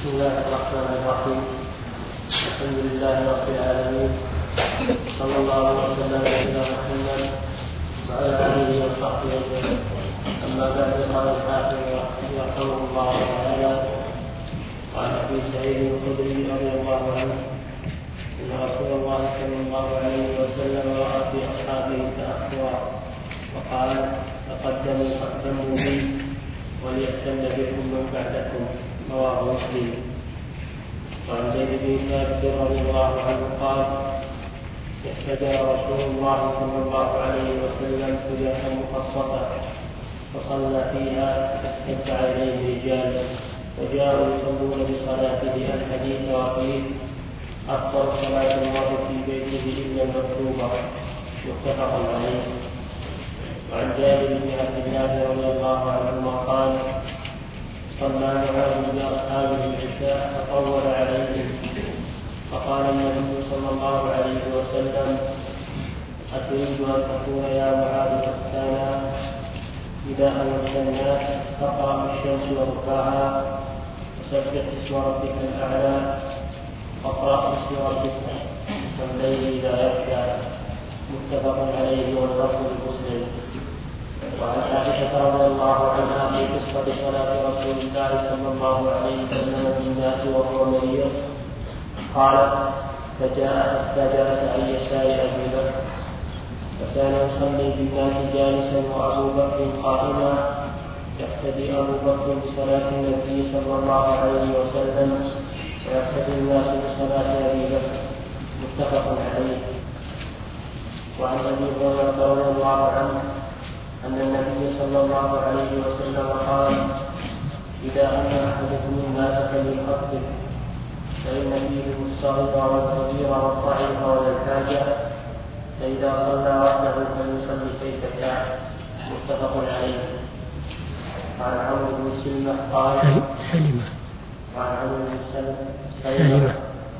بسم الله الرحمن الرحيم. الحمد لله رب العالمين، صلى الله وسلم على محمد وعلى اله وصحبه اجمعين. اما بعد، قال الحافظ رحمه الله تعالى: وعن ابي سعيد الخدري رضي الله عنه ان رسول الله صلى الله عليه وسلم راى في اصحابه تاخرا وقال: تقدموا بي وليأتم بكم من بعدكم. رواه مسلم. وعن زيد بن ثابت رضي الله عنه قال: احتجى رسول الله صلى الله عليه وسلم حجة مخصصة فصلى فيها فاحتج عليه رجال وجاءوا يصلون بصلاته الحديث وقيل: أفضل صلاة الله في بيته إلا المكتوبة. متفق عليه. وعن جابر بن عبد الله رضي الله عنهما قال: صلى معاذ بأصحابه العشاء فطول عليهم فقال النبي صلى الله عليه وسلم: أتريد أن تكون يا معاذ فتانا؟ إذا أمرت الناس فاقرأ الشمس وضحاها وسبح اسم ربك الأعلى واقرأ اسم ربك والليل إذا يغشى. متفق عليه واللفظ لمسلم. وعن عائشة رضي الله عنها في قصة صلاة رسول الله صلى الله عليه وسلم بالناس وهو مريض قالت: فجاء حتى جلس عن يسار أبي بكر فكان يصلي بالناس جالسا وأبو بكر قائما يقتدي أبو بكر بصلاة النبي صلى الله عليه وسلم ويقتدي الناس بصلاة أبي بكر. متفق عليه. وعن أبي هريرة رضي الله عنه أن النبي صلى الله عليه وسلم قال: إذا أمر أحدكم الناس فليخفف فإن فيهم الصغير والكبير والضعيف والحاجة فإذا صلى وحده فليصلي كيف شاء. متفق عليه. عن عمرو بن سلمة قال: وعن عمرو بن سلمة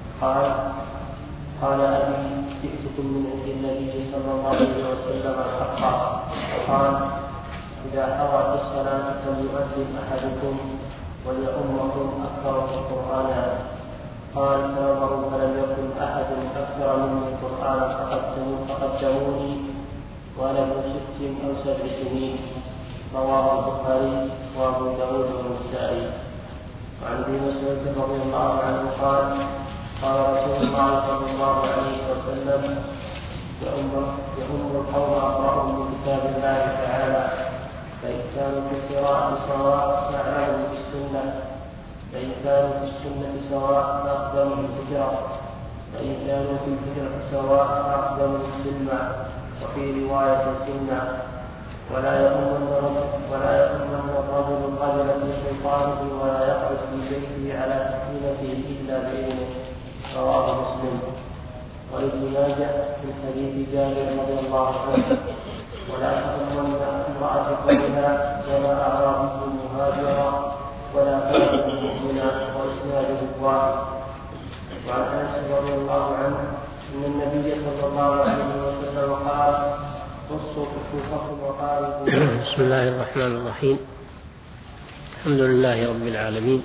قال أبي: جئتكم من عند النبي صلى الله عليه وسلم الحق قال: إذا حضرت الصلاة فليؤذن أحدكم وليؤمكم أكثركم قرآنا. قال: فنظروا فلم يكن أحد أكثر مني قرآنا فقدموني وأنا ابن 6 أو 7 سنين. رواه البخاري وأبو داود والنسائي. وعن ابي مسعود رضي الله عنه قال: قال رسول الله صلى الله عليه وسلم: يؤم القوم أقرأهم من كتاب الله تعالى فإن كانوا في القراءة سواء فأعلموا بالسنة فإن كانوا في السنة سواء فأقدموا الهجرة فإن كانوا في الهجرة سواء فأقدموا السلمة وفي رواية السنة ولا يؤمن الرجل الرجل في سلطانه ولا يخرج في بيته على سكينته إلا بإذنه. رواه مسلم. وابن ماجه من حديث جابر رضي الله عنه: ولا تؤمن امرأة قولها ولا أعرابي مهاجرا ولا كافر مؤمنا وإسناده واحد. وعن أنس رضي الله عنه أن النبي صلى الله عليه وسلم قال: قصوا كفوفكم وقاربوا. بسم الله الرحمن الرحيم. الحمد لله رب العالمين،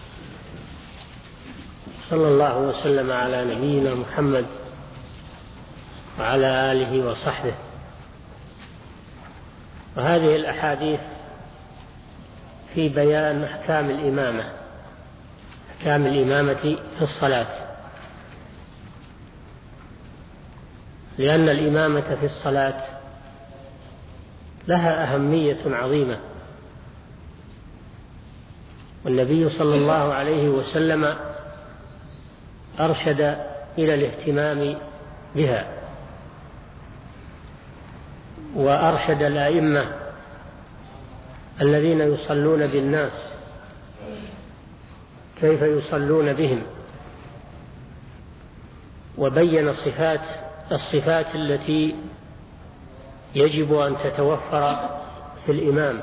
صلى الله وسلم على نبينا محمد وعلى آله وصحبه. وهذه الأحاديث في بيان أحكام الإمامة في الصلاة، لأن الإمامة في الصلاة لها أهمية عظيمة، والنبي صلى الله عليه وسلم أرشد إلى الاهتمام بها، وأرشد الأئمة الذين يصلون بالناس كيف يصلون بهم، وبين الصفات التي يجب أن تتوفر في الإمام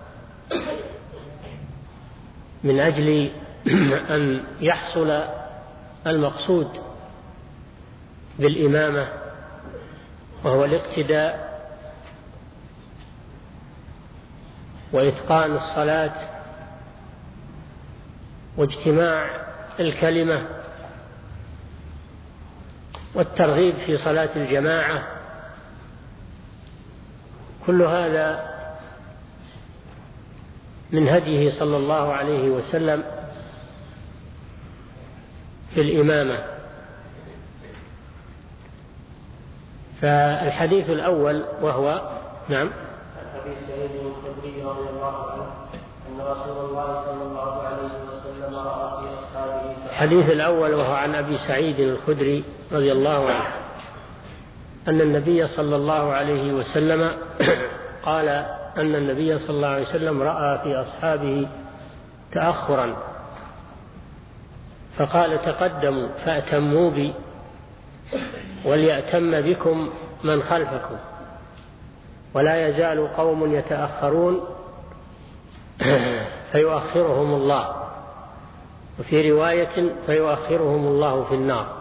من أجل أن يحصل المقصود بالإمامة، وهو الاقتداء وإتقان الصلاة واجتماع الكلمة والترغيب في صلاة الجماعة، كل هذا من هديه صلى الله عليه وسلم في الإمامة. فالحديث الأول وهو نعم أبي سعيد الخدري رضي الله عنه أن رسول الله صلى الله عليه وسلم رأى في أصحابه. الحديث الأول وهو عن أبي سعيد الخدري رضي الله عنه أن النبي صلى الله عليه وسلم قال أن النبي صلى الله عليه وسلم رأى في أصحابه تأخرا فقال: تقدموا فأتموا بي وليأتم بكم من خلفكم، ولا يزال قوم يتأخرون فيؤخرهم الله، وفي رواية فيؤخرهم الله في النار.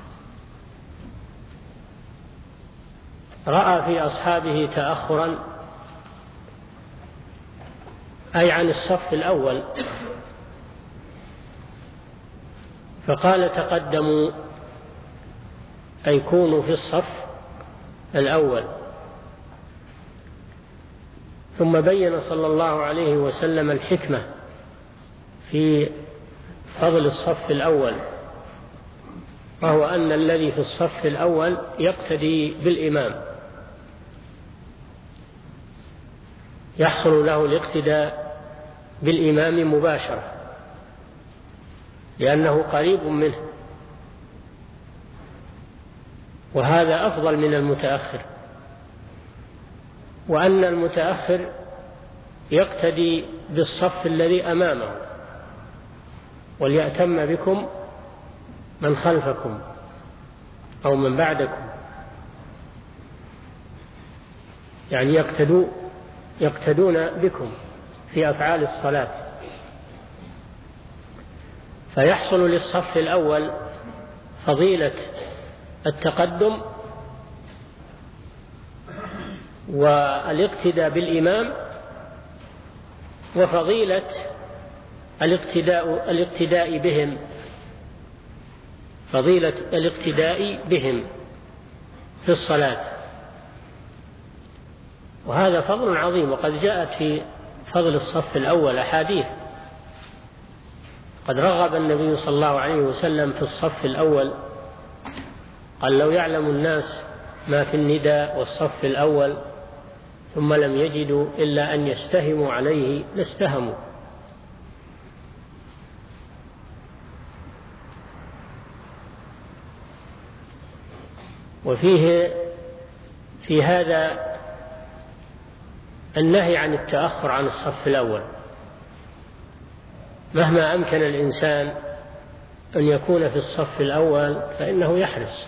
رأى في أصحابه تأخرا أي عن الصف الأول، فقال: تقدموا أي كونوا في الصف الأول. ثم بين صلى الله عليه وسلم الحكمة في فضل الصف الأول، وهو أن الذي في الصف الأول يقتدي بالإمام، يحصل له الاقتداء بالإمام مباشرة لأنه قريب منه، وهذا أفضل من المتأخر. وأن المتأخر يقتدي بالصف الذي أمامه، وليأتم بكم من خلفكم أو من بعدكم، يعني يقتدون بكم في أفعال الصلاة، فيحصل للصف الأول فضيلة التقدم والاقتداء بالإمام، وفضيلة الاقتداء بهم، فضيلة الاقتداء بهم في الصلاة. وهذا فضل عظيم، وقد جاءت في فضل الصف الأول أحاديث. قد رغب النبي صلى الله عليه وسلم في الصف الأول، قال: لو يعلم الناس ما في النداء والصف الأول ثم لم يجدوا إلا أن يستهموا عليه لاستهموا. وفيه في هذا النهي عن التأخر عن الصف الأول، مهما أمكن الإنسان أن يكون في الصف الأول فإنه يحرص،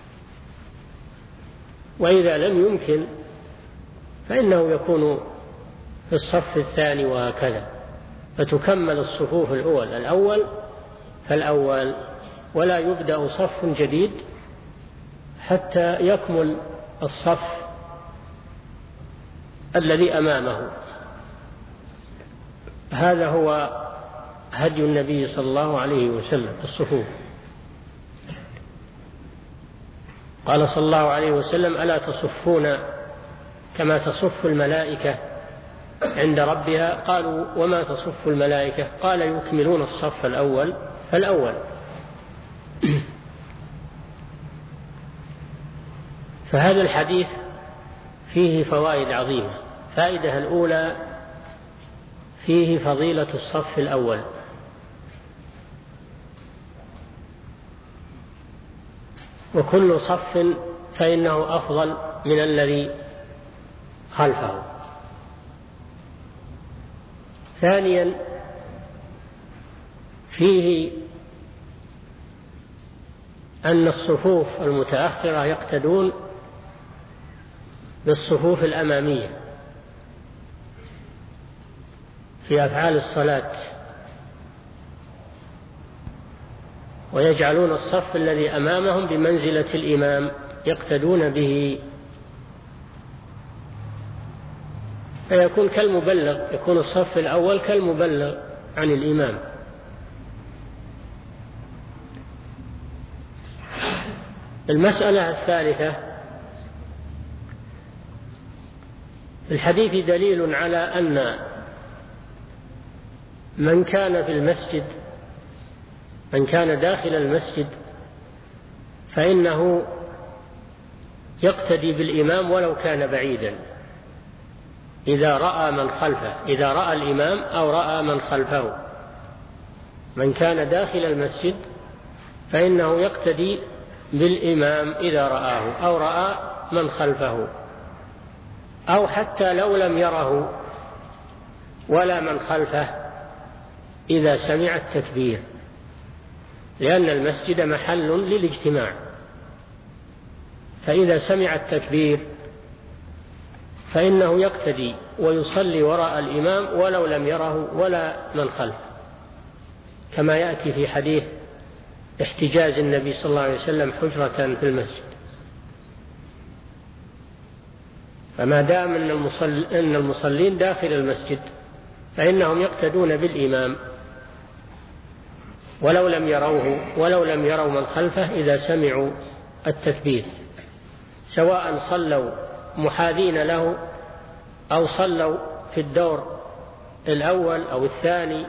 وإذا لم يمكن فإنه يكون في الصف الثاني، وهكذا، فتكمل الصفوف الأول فالأول، ولا يبدأ صف جديد حتى يكمل الصف الذي أمامه. هذا هو هدي النبي صلى الله عليه وسلم في الصفوف. قال صلى الله عليه وسلم: ألا تصفون كما تصف الملائكة عند ربها؟ قالوا: وما تصف الملائكة؟ قال: يكملون الصف الأول فالأول. فهذا الحديث فيه فوائد عظيمة. فائدة الأولى: فيه فضيلة الصف الأول، وكل صف فإنه أفضل من الذي خلفه. ثانيا: فيه أن الصفوف المتأخرة يقتدون بالصفوف الأمامية في أفعال الصلاة، ويجعلون الصف الذي أمامهم بمنزلة الإمام يقتدون به، فيكون كالمبلغ، يكون الصف الأول كالمبلغ عن الإمام. المسألة الثالثة: في الحديث دليل على أن من كان في المسجد، من كان داخل المسجد، فإنه يقتدي بالإمام ولو كان بعيدا إذا رأى من خلفه، إذا رأى الإمام أو رأى من خلفه. من كان داخل المسجد فإنه يقتدي بالإمام إذا رآه أو رأى من خلفه، أو حتى لو لم يره ولا من خلفه إذا سمع التكبير، لأن المسجد محل للاجتماع، فإذا سمع التكبير فإنه يقتدي ويصلي وراء الإمام ولو لم يره ولا من خلفه، كما يأتي في حديث احتجاز النبي صلى الله عليه وسلم حجرة في المسجد. فما دام أن المصلين داخل المسجد فإنهم يقتدون بالإمام ولو لم يروه ولو لم يروا من خلفه إذا سمعوا التكبير، سواء صلوا محاذين له أو صلوا في الدور الأول أو الثاني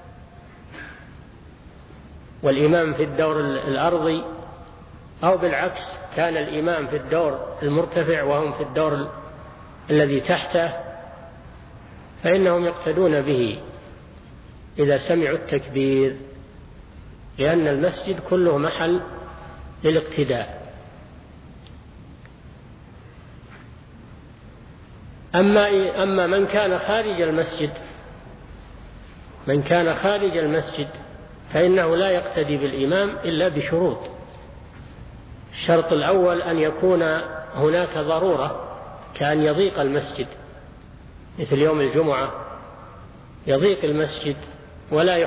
والإمام في الدور الأرضي، أو بالعكس كان الإمام في الدور المرتفع وهم في الدور الذي تحته، فإنهم يقتدون به إذا سمعوا التكبير، لأن المسجد كله محل للاقتداء. أما من كان خارج المسجد، من كان خارج المسجد فإنه لا يقتدي بالإمام إلا بشروط. الشرط الأول أن يكون هناك ضرورة، كأن يضيق المسجد، مثل يوم الجمعة يضيق المسجد ولا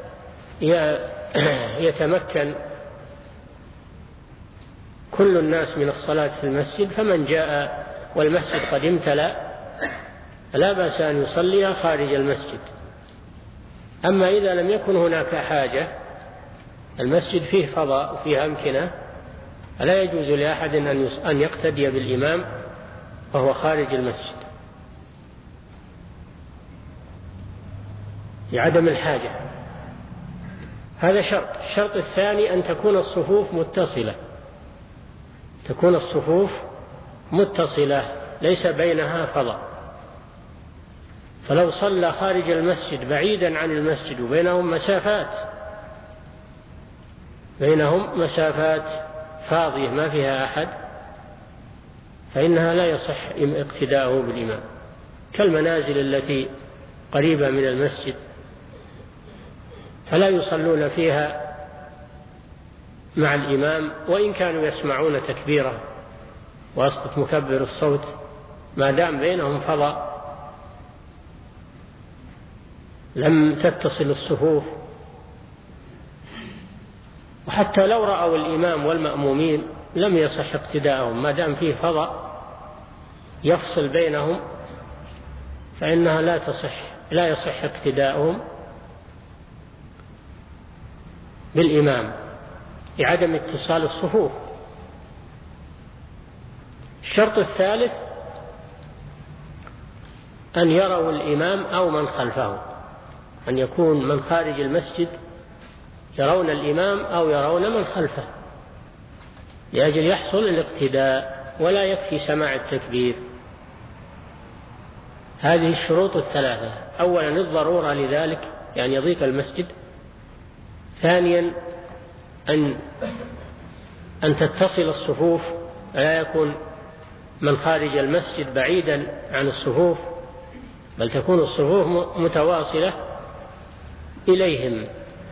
يتمكن كل الناس من الصلاة في المسجد، فمن جاء والمسجد قد امتلأ لا بأس أن يصلي خارج المسجد. أما إذا لم يكن هناك حاجة، المسجد فيه فضاء وفيه أمكنة، فلا يجوز لأحد أن يقتدي بالإمام وهو خارج المسجد لعدم الحاجة. هذا شرط. الشرط الثاني أن تكون الصفوف متصلة، تكون الصفوف متصلة ليس بينها فضاء. فلو صلى خارج المسجد بعيدا عن المسجد وبينهم مسافات فاضية ما فيها أحد، فإنها لا يصح اقتداؤه بالإمام، كالمنازل التي قريبة من المسجد فلا يصلون فيها مع الإمام وإن كانوا يسمعون تكبيره واسقط مكبر الصوت، ما دام بينهم فضاء لم تتصل الصفوف. وحتى لو رأوا الإمام والمأمومين لم يصح اقتداءهم، ما دام فيه فضاء يفصل بينهم فإنها لا يصح اقتداءهم بالإمام لعدم اتصال الصفوف. الشرط الثالث أن يروا الإمام أو من خلفه، أن يكون من خارج المسجد يرون الإمام أو يرون من خلفه لأجل يحصل الاقتداء، ولا يكفي سماع التكبير. هذه الشروط الثلاثة: أولا الضرورة لذلك، يعني يضيق المسجد. ثانيا أن تتصل الصفوف، لا يكون من خارج المسجد بعيدا عن الصفوف، بل تكون الصفوف متواصلة إليهم.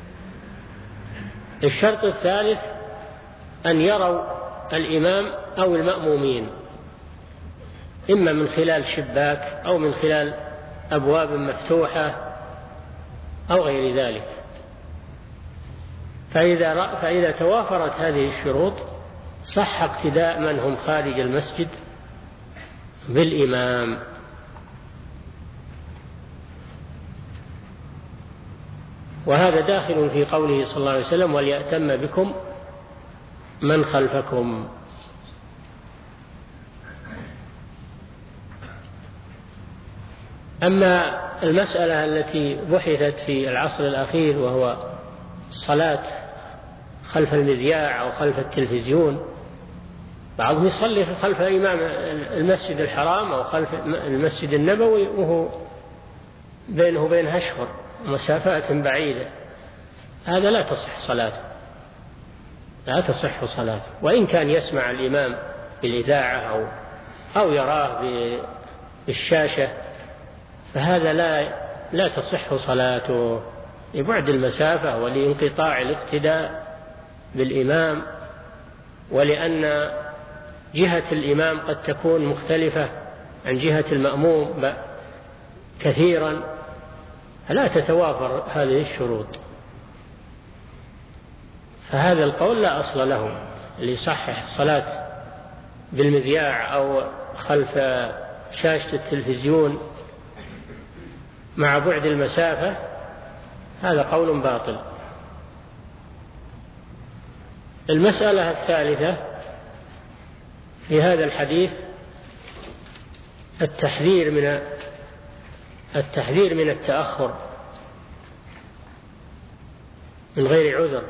الشرط الثالث أن يروا الإمام أو المأمومين، إما من خلال شباك أو من خلال أبواب مفتوحة أو غير ذلك. فإذا توافرت هذه الشروط صح اقتداء من هم خارج المسجد بالإمام. وهذا داخل في قوله صلى الله عليه وسلم: وليأتم بكم من خلفكم. أما المسألة التي بحثت في العصر الأخير وهو الصلاة خلف المذياع أو خلف التلفزيون، بعضهم يصلي خلف إمام المسجد الحرام أو خلف المسجد النبوي وهو بينه وبينها أشهر مسافات بعيدة، هذا لا تصح صلاته، لا تصح صلاته، وإن كان يسمع الإمام بالإذاعة أو يراه بالشاشة فهذا لا تصح صلاته لبعد المسافة ولانقطاع الاقتداء بالإمام، ولأن جهة الإمام قد تكون مختلفة عن جهة المأموم كثيرا، فلا تتوافر هذه الشروط. فهذا القول لا أصل له، اللي يصحح الصلاة بالمذياع أو خلف شاشة التلفزيون مع بعد المسافة هذا قول باطل. المسألة الثالثة في هذا الحديث التحذير من التأخر من غير عذر،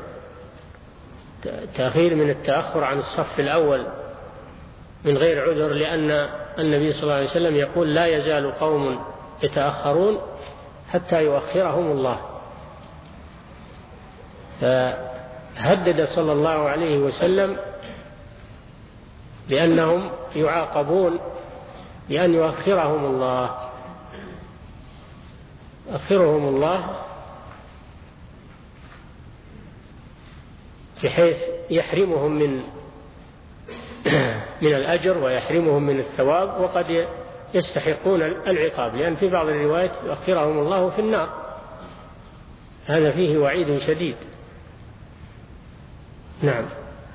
تأخير من التأخر عن الصف الأول من غير عذر، لأن النبي صلى الله عليه وسلم يقول لا يزال قوم يتأخرون حتى يؤخرهم الله. فهدد صلى الله عليه وسلم بأنهم يعاقبون بأن يؤخرهم الله بحيث يحرمهم من الأجر ويحرمهم من الثواب، وقد يستحقون العقاب، لأن في بعض الروايات يؤخرهم الله في النار، هذا فيه وعيد شديد. نعم.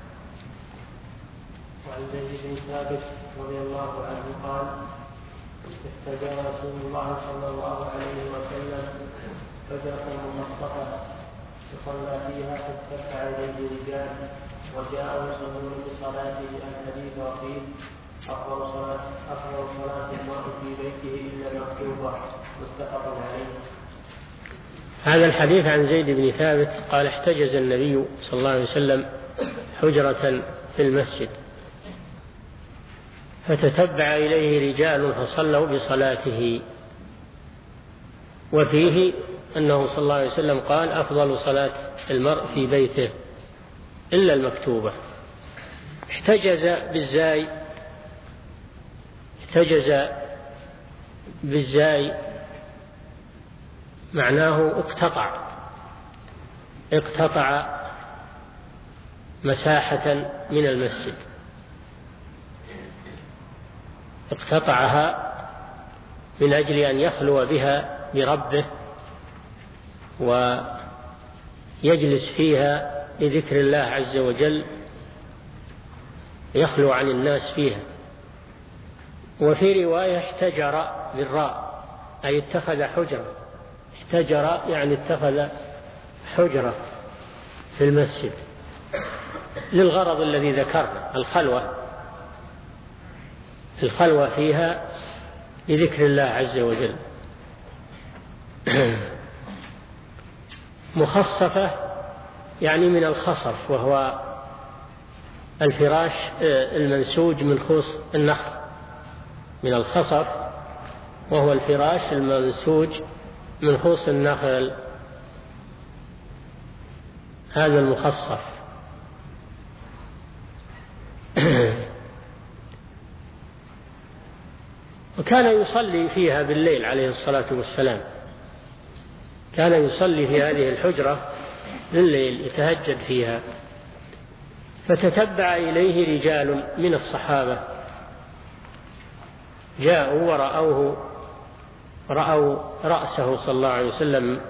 وعن زيد بن ثابت رضي الله عنه قال احتجى رسول الله صلى الله عليه وسلم فجرة ممصفة يصلى فيها فاتبع إليه رجال وجاءوا يصلون بصلاته الحديث وقيل أفضل صلاة المرء في بيته إلا المكتوبة، متفق عليه. هذا الحديث عن زيد بن ثابت قال احتجز النبي صلى الله عليه وسلم حجرة في المسجد فتتبع إليه رجال فصلوا بصلاته، وفيه أنه صلى الله عليه وسلم قال أفضل صلاة المرء في بيته إلا المكتوبة. احتجز بالزاي معناه اقتطع مساحة من المسجد، اقتطعها من أجل أن يخلو بها بربه ويجلس فيها لذكر الله عز وجل، يخلو عن الناس فيها. وفي رواية احتجر بالراء أي اتخذ حجرة، احتجر يعني اتخذ حجرة في المسجد للغرض الذي ذكرنا، الخلوة فيها لذكر الله عز وجل. مخصفة يعني من الخصف، وهو الفراش المنسوج من خوص النخل، من الخصف وهو الفراش المنسوج من خوص النخل، هذا المخصف. وكان يصلي فيها بالليل عليه الصلاة والسلام، كان يصلي في هذه الحجرة بالليل يتهجد فيها. فتتبع إليه رجال من الصحابة جاءوا رأوا رأسه صلى الله عليه وسلم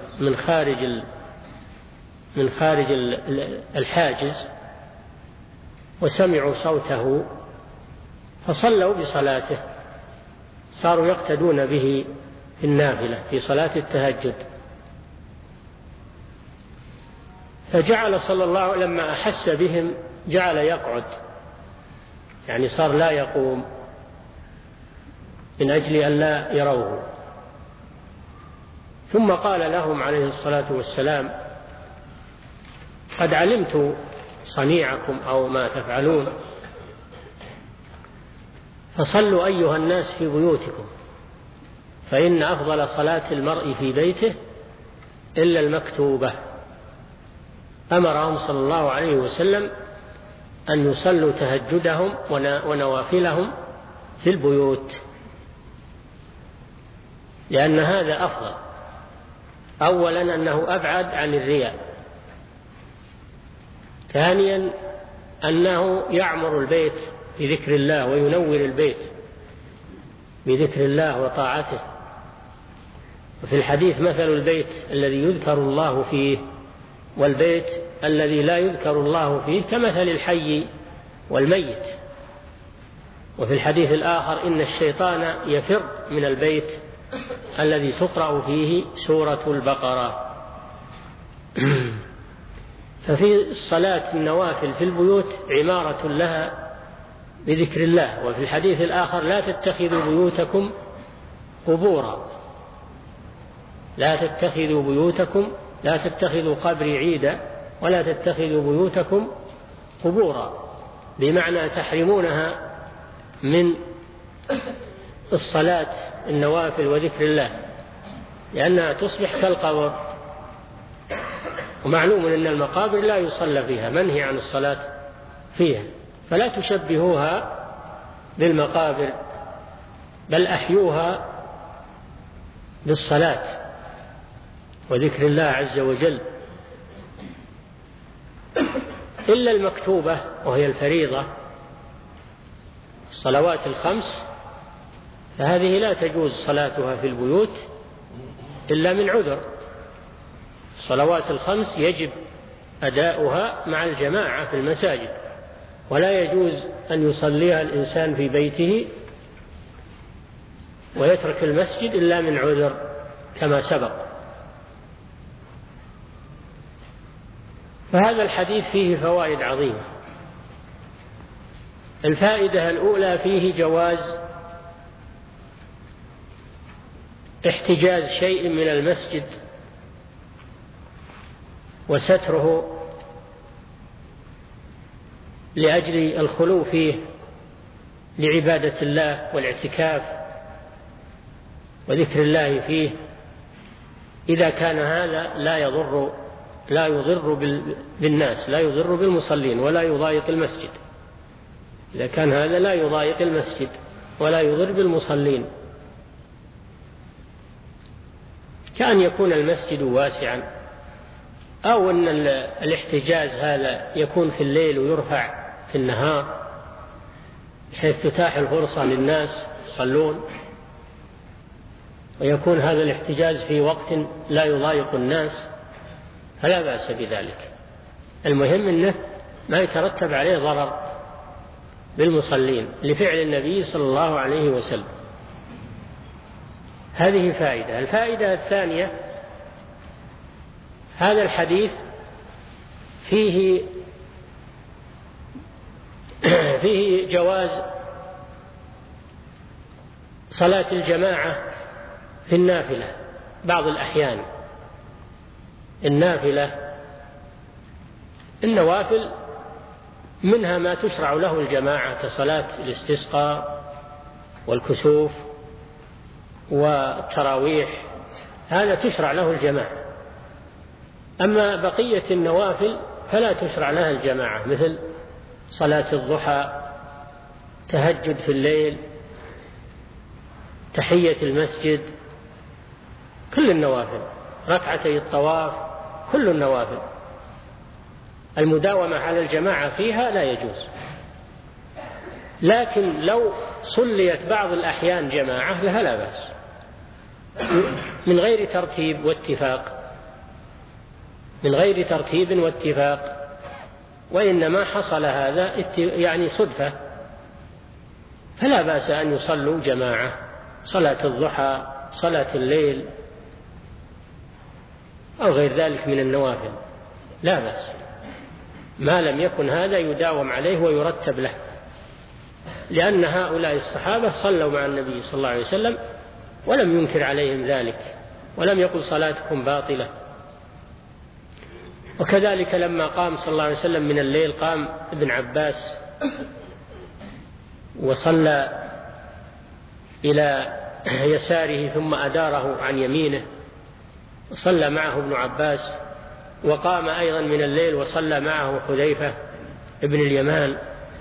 من خارج الحاجز، وسمعوا صوته فصلوا بصلاته، صاروا يقتدون به في النافلة في صلاة التهجد. فجعل صلى الله عليه وسلم لما أحس بهم جعل يقعد، يعني صار لا يقوم من أجل أن لا يروه. ثم قال لهم عليه الصلاة والسلام: قد علمت صنيعكم أو ما تفعلون، فصلوا أيها الناس في بيوتكم، فإن أفضل صلاة المرء في بيته إلا المكتوبة. أمرهم صلى الله عليه وسلم أن يصلوا تهجدهم ونوافلهم في البيوت، لأن هذا أفضل. أولا أنه أبعد عن الرياء، ثانيا أنه يعمر البيت بذكر الله وينور البيت بذكر الله وطاعته. وفي الحديث: مثل البيت الذي يذكر الله فيه والبيت الذي لا يذكر الله فيه كمثل الحي والميت. وفي الحديث الآخر: إن الشيطان يفر من البيت الذي تقرأ فيه سورة البقرة. ففي الصلاة النوافل في البيوت عمارة لها بذكر الله. وفي الحديث الآخر: لا تتخذوا بيوتكم قبورا، لا تتخذوا قبري عيدا ولا تتخذوا بيوتكم قبورا، بمعنى تحرمونها من الصلاة النوافل وذكر الله، لأنها تصبح كالقبر. ومعلوم أن المقابر لا يصلى فيها، منهي عن الصلاة فيها، فلا تشبهوها بالمقابر، بل أحيوها بالصلاة وذكر الله عز وجل. إلا المكتوبة وهي الفريضة، الصلوات الخمس، فهذه لا تجوز صلاتها في البيوت إلا من عذر. الصلوات الخمس يجب أداؤها مع الجماعة في المساجد، ولا يجوز أن يصليها الإنسان في بيته ويترك المسجد إلا من عذر كما سبق. فهذا الحديث فيه فوائد عظيمة. الفائدة الأولى: فيه جواز احتجاز شيء من المسجد وستره لأجل الخلو فيه لعبادة الله والاعتكاف وذكر الله فيه، إذا كان هذا لا يضر بالناس، لا يضر بالمصلين ولا يضايق المسجد. إذا كان هذا لا يضايق المسجد ولا يضر بالمصلين، كأن يكون المسجد واسعا، أو أن الاحتجاز هذا يكون في الليل ويرفع في النهار بحيث تتاح الفرصة للناس يصلون، ويكون هذا الاحتجاز في وقت لا يضايق الناس، فلا بأس بذلك. المهم أنه ما يترتب عليه ضرر بالمصلين لفعل النبي صلى الله عليه وسلم. هذه فائدة. الفائدة الثانية: هذا الحديث فيه جواز صلاة الجماعة في النافلة بعض الأحيان. النوافل منها ما تشرع له الجماعة كصلاة الاستسقاء والكسوف والتراويح، هذا تشرع له الجماعة. أما بقية النوافل فلا تشرع لها الجماعة، مثل صلاة الضحى، تهجد في الليل، تحية المسجد، كل النوافل، ركعتي الطواف، كل النوافل المداومة على الجماعة فيها لا يجوز. لكن لو صليت بعض الأحيان جماعة فلا بأس، من غير ترتيب واتفاق، وإنما حصل هذا يعني صدفة، فلا بأس أن يصلوا جماعة، صلاة الضحى، صلاة الليل، أو غير ذلك من النوافل. لا بأس، ما لم يكن هذا يداوم عليه ويرتب له، لأن هؤلاء الصحابة صلوا مع النبي صلى الله عليه وسلم ولم ينكر عليهم ذلك ولم يقل صلاتكم باطلة. وكذلك لما قام صلى الله عليه وسلم من الليل قام ابن عباس وصلى إلى يساره ثم أداره عن يمينه، وصلى معه ابن عباس، وقام أيضا من الليل وصلى معه حذيفة ابن اليمان،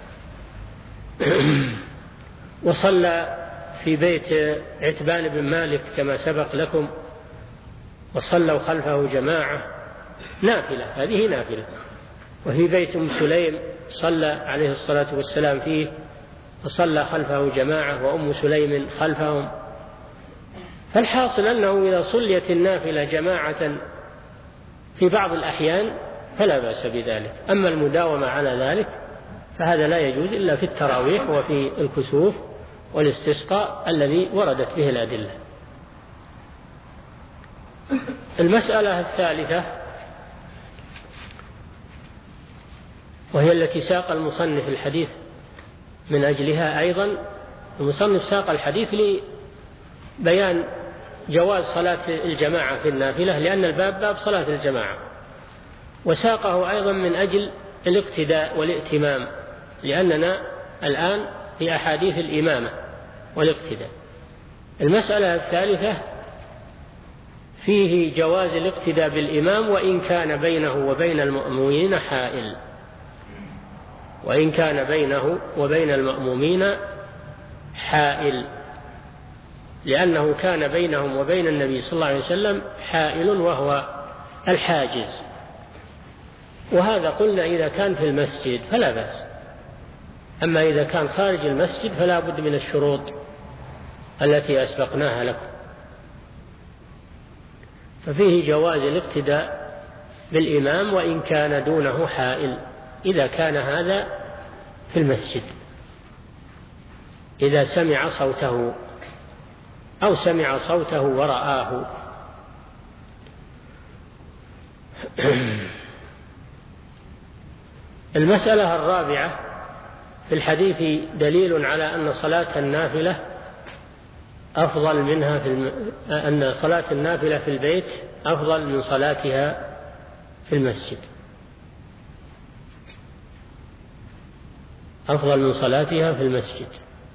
وصلى في بيت عتبان بن مالك كما سبق لكم، وصلوا خلفه جماعة نافلة، هذه نافلة. وفي بيت أم سليم صلى عليه الصلاة والسلام فيه، فصلى خلفه جماعة وأم سليم خلفهم. فالحاصل أنه إذا صليت النافلة جماعة في بعض الأحيان فلا بأس بذلك، أما المداومة على ذلك فهذا لا يجوز إلا في التراويح وفي الكسوف والاستسقاء الذي وردت به الأدلة. المسألة الثالثة وهي التي ساق المصنف الحديث من أجلها أيضا، المصنف ساق الحديث لبيان جواز صلاة الجماعة في النافلة، لأن الباب باب صلاة الجماعة، وساقه أيضا من أجل الاقتداء والائتمام، لأننا الآن في أحاديث الإمامة والاقتداء. المسألة الثالثة فيه جواز الاقتداء بالإمام وإن كان بينه وبين المأمومين حائل، وإن كان بينه وبين المأمومين حائل، لأنه كان بينهم وبين النبي صلى الله عليه وسلم حائل وهو الحاجز، وهذا قلنا إذا كان في المسجد فلا بأس، أما إذا كان خارج المسجد فلا بد من الشروط التي أسبقناها لكم. ففيه جواز الاقتداء بالإمام وإن كان دونه حائل، إذا كان هذا في المسجد، إذا سمع صوته أو سمع صوته ورآه. المسألة الرابعة في الحديث دليل على أن صلاة النافلة أفضل منها أن صلاة النافلة في البيت أفضل من صلاتها في المسجد، أفضل من صلاتها في المسجد،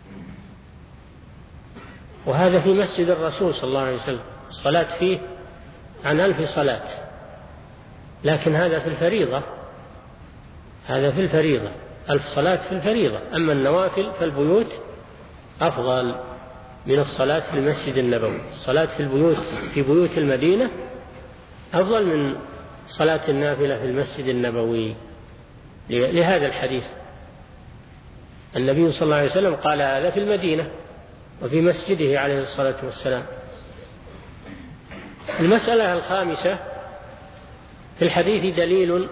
وهذا في مسجد الرسول صلى الله عليه وسلم الصلاة فيه عن 1000 صلاة، لكن هذا في الفريضة، هذا في الفريضة 1000 صلاة في الفريضة. أما النوافل فالبيوت أفضل من الصلاة في المسجد النبوي، الصلاة في بيوت المدينة أفضل من صلاة النافلة في المسجد النبوي، لهذا الحديث النبي صلى الله عليه وسلم قال هذا في المدينة وفي مسجده عليه الصلاة والسلام. المسألة الخامسة في الحديث دليل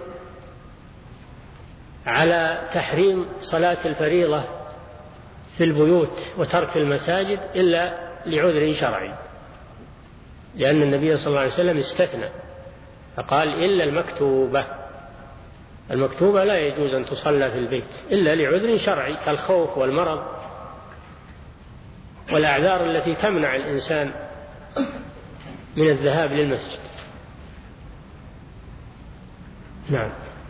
على تحريم صلاة الفريضة في البيوت وترك المساجد إلا لعذر شرعي، لأن النبي صلى الله عليه وسلم استثنى فقال إلا المكتوبة، المكتوبة لا يجوز أن تصلى في البيت إلا لعذر شرعي كالخوف والمرض والأعذار التي تمنع الإنسان من الذهاب للمسجد. نعم.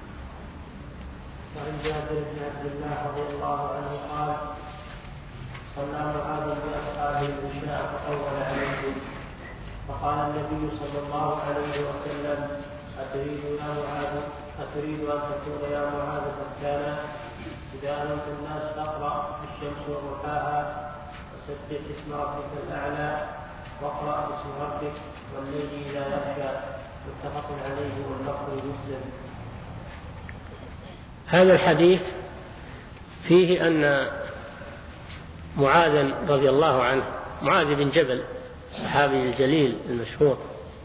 وعن جابر بن عبد الله رضي الله عنه قال صلى معاذ بأصحابه العشاء فطول عليهم، فقال النبي صلى الله عليه وسلم أتريد أن تكون يا معاذ فتانا؟ إذا أمنت الناس فاقرأ الشمس وضحاها وسبح اسم ربك الأعلى واقرأ باسم ربك والليل إذا يغشى، متفق عليه واللفظ مسلم. هذا الحديث فيه أن معاذ رضي الله عنه، معاذ بن جبل الصحابي الجليل المشهور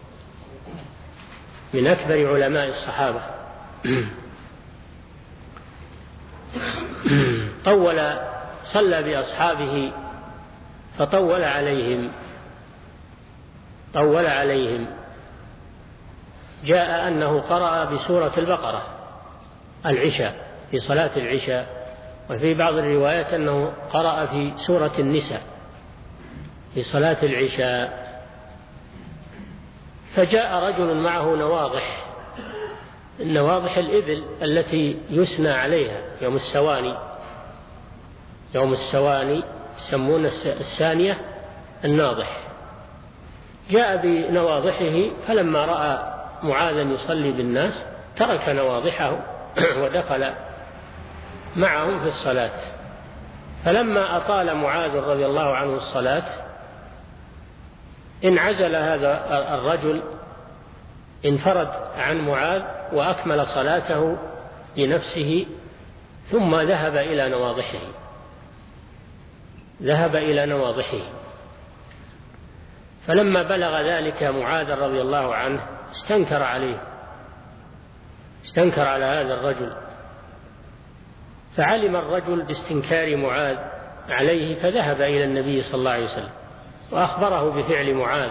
من أكبر علماء الصحابة، صلى بأصحابه فطول عليهم جاء أنه قرأ بسورة البقرة العشاء في صلاة العشاء، وفي بعض الروايات أنه قرأ في سورة النساء في صلاة العشاء. فجاء رجل معه نواضح الإبل التي يسنى عليها يوم السواني يسمون السانية الناضح. جاء بنواضحه، فلما رأى معاذا يصلي بالناس ترك نواضحه ودخل معهم في الصلاة. فلما أطال معاذ رضي الله عنه الصلاة انعزل هذا الرجل، انفرد عن معاذ وأكمل صلاته لنفسه، ثم ذهب إلى نواضحه. فلما بلغ ذلك معاذ رضي الله عنه استنكر على هذا الرجل، فعلم الرجل باستنكار معاذ عليه، فذهب إلى النبي صلى الله عليه وسلم وأخبره بفعل معاذ.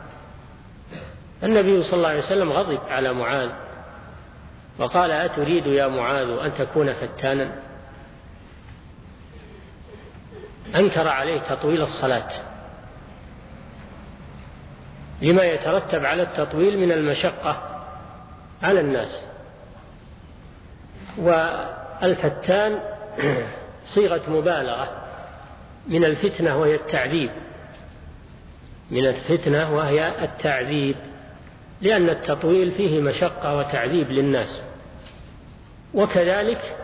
النبي صلى الله عليه وسلم غضب على معاذ وقال: أتريد يا معاذ أن تكون فتانا؟ أنكر عليه تطويل الصلاة لما يترتب على التطويل من المشقة على الناس. والفتان صيغة مبالغة من الفتنة وهي التعذيب، لأن التطويل فيه مشقة وتعذيب للناس، وكذلك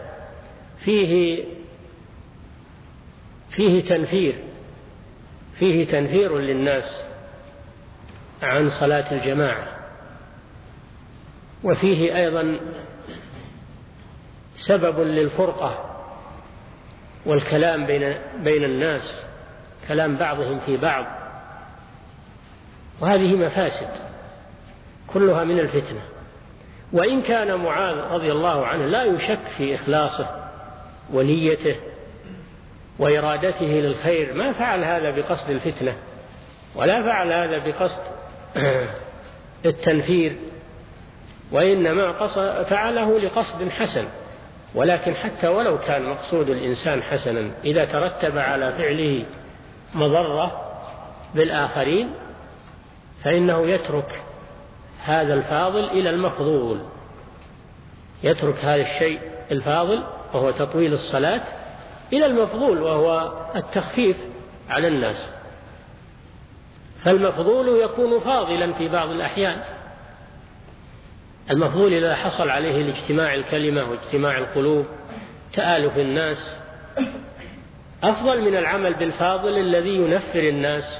فيه تنفير للناس عن صلاة الجماعة، وفيه أيضا سبب للفرقة والكلام بين الناس، كلام بعضهم في بعض، وهذه مفاسد كلها من الفتنة. وإن كان معاذ رضي الله عنه لا يشك في إخلاصه ونيته وإرادته للخير، ما فعل هذا بقصد الفتنة ولا فعل هذا بقصد التنفير، وإنما فعله لقصد حسن. ولكن حتى ولو كان مقصود الإنسان حسنا، إذا ترتب على فعله مضرة بالآخرين فإنه يترك هذا الفاضل إلى المفضول، يترك هذا الشيء الفاضل وهو تطويل الصلاة إلى المفضول وهو التخفيف على الناس. فالمفضول يكون فاضلا في بعض الأحيان، المفضول إذا حصل عليه الاجتماع الكلمة واجتماع القلوب تآلف الناس أفضل من العمل بالفاضل الذي ينفر الناس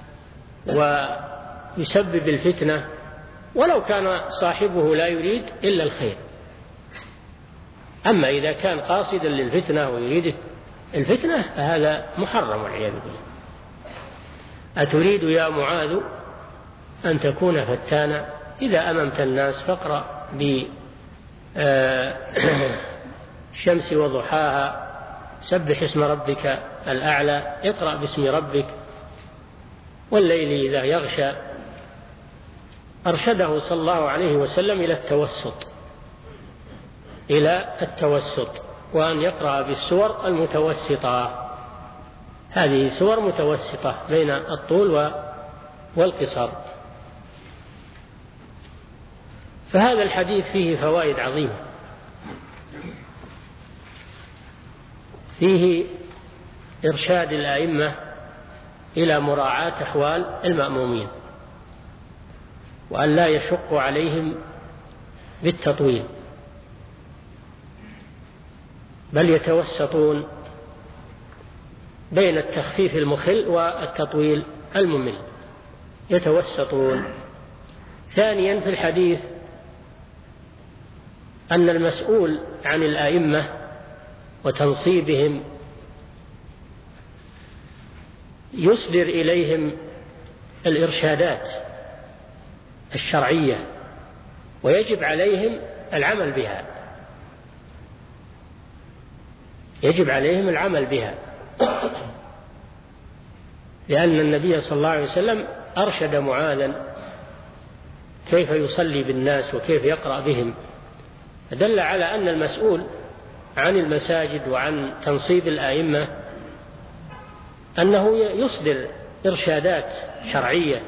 ويسبب الفتنة، ولو كان صاحبه لا يريد إلا الخير. أما إذا كان قاصدا للفتنة ويريد الفتنة فهذا محرم والعياذ بالله. أتريد يا معاذ أن تكون فتانا؟ إذا أممت الناس فاقرأ بالشمس وضحاها، سبح اسم ربك الأعلى، اقرأ باسم ربك، والليل إذا يغشى. أرشده صلى الله عليه وسلم إلى التوسط وأن يقرأ بالسور المتوسطة، هذه سور متوسطة بين الطول والقصر. فهذا الحديث فيه فوائد عظيمة، فيه إرشاد الأئمة إلى مراعاة أحوال المأمومين وأن لا يشق عليهم بالتطويل، بل يتوسطون بين التخفيف المخل والتطويل الممل، يتوسطون. ثانيا في الحديث أن المسؤول عن الأئمة وتنصيبهم يصدر إليهم الإرشادات الشرعية ويجب عليهم العمل بها، لأن النبي صلى الله عليه وسلم أرشد معاذا كيف يصلي بالناس وكيف يقرأ بهم. دل على أن المسؤول عن المساجد وعن تنصيب الآئمة أنه يصدر إرشادات شرعية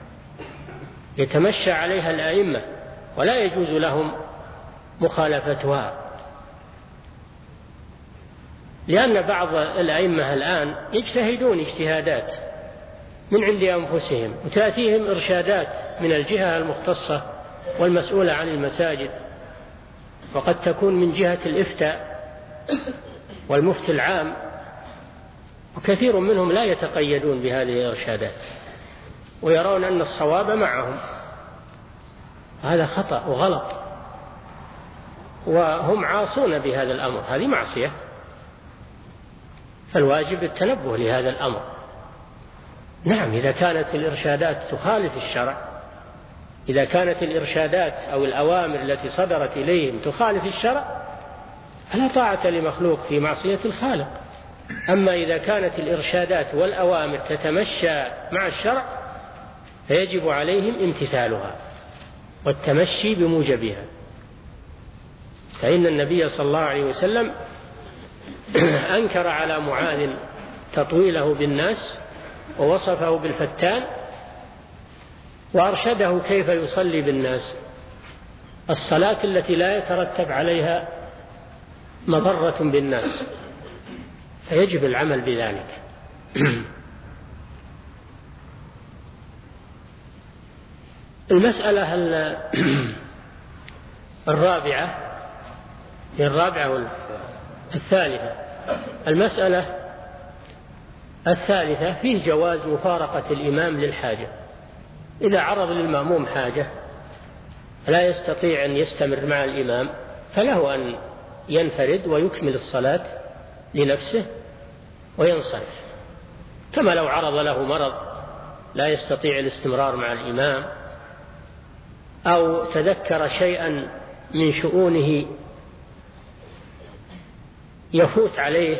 يتمشى عليها الآئمة، ولا يجوز لهم مخالفتها، لأن بعض الأئمة الآن يجتهدون اجتهادات من عند أنفسهم، وتأتيهم إرشادات من الجهة المختصة والمسؤولة عن المساجد، وقد تكون من جهة الإفتاء والمفتي العام، وكثير منهم لا يتقيدون بهذه الإرشادات ويرون أن الصواب معهم. هذا خطأ وغلط، وهم عاصون بهذا الأمر، هذه معصية، فالواجب التنبه لهذا الأمر. نعم، إذا كانت الإرشادات تخالف الشرع، إذا كانت الإرشادات أو الأوامر التي صدرت إليهم تخالف الشرع فلا طاعة لمخلوق في معصية الخالق. أما إذا كانت الإرشادات والأوامر تتمشى مع الشرع فيجب عليهم امتثالها والتمشي بموجبها. فإن النبي صلى الله عليه وسلم أنكر على معاذ تطويله بالناس ووصفه بالفتان، وأرشده كيف يصلي بالناس الصلاة التي لا يترتب عليها مضرة بالناس، فيجب العمل بذلك. المسألة الرابعة والثالثة. المسألة الثالثة فيه جواز مفارقة الإمام للحاجة. إذا عرض للمأموم حاجة لا يستطيع أن يستمر مع الإمام فله أن ينفرد ويكمل الصلاة لنفسه وينصرف، كما لو عرض له مرض لا يستطيع الاستمرار مع الإمام، أو تذكر شيئا من شؤونه يفوت عليه،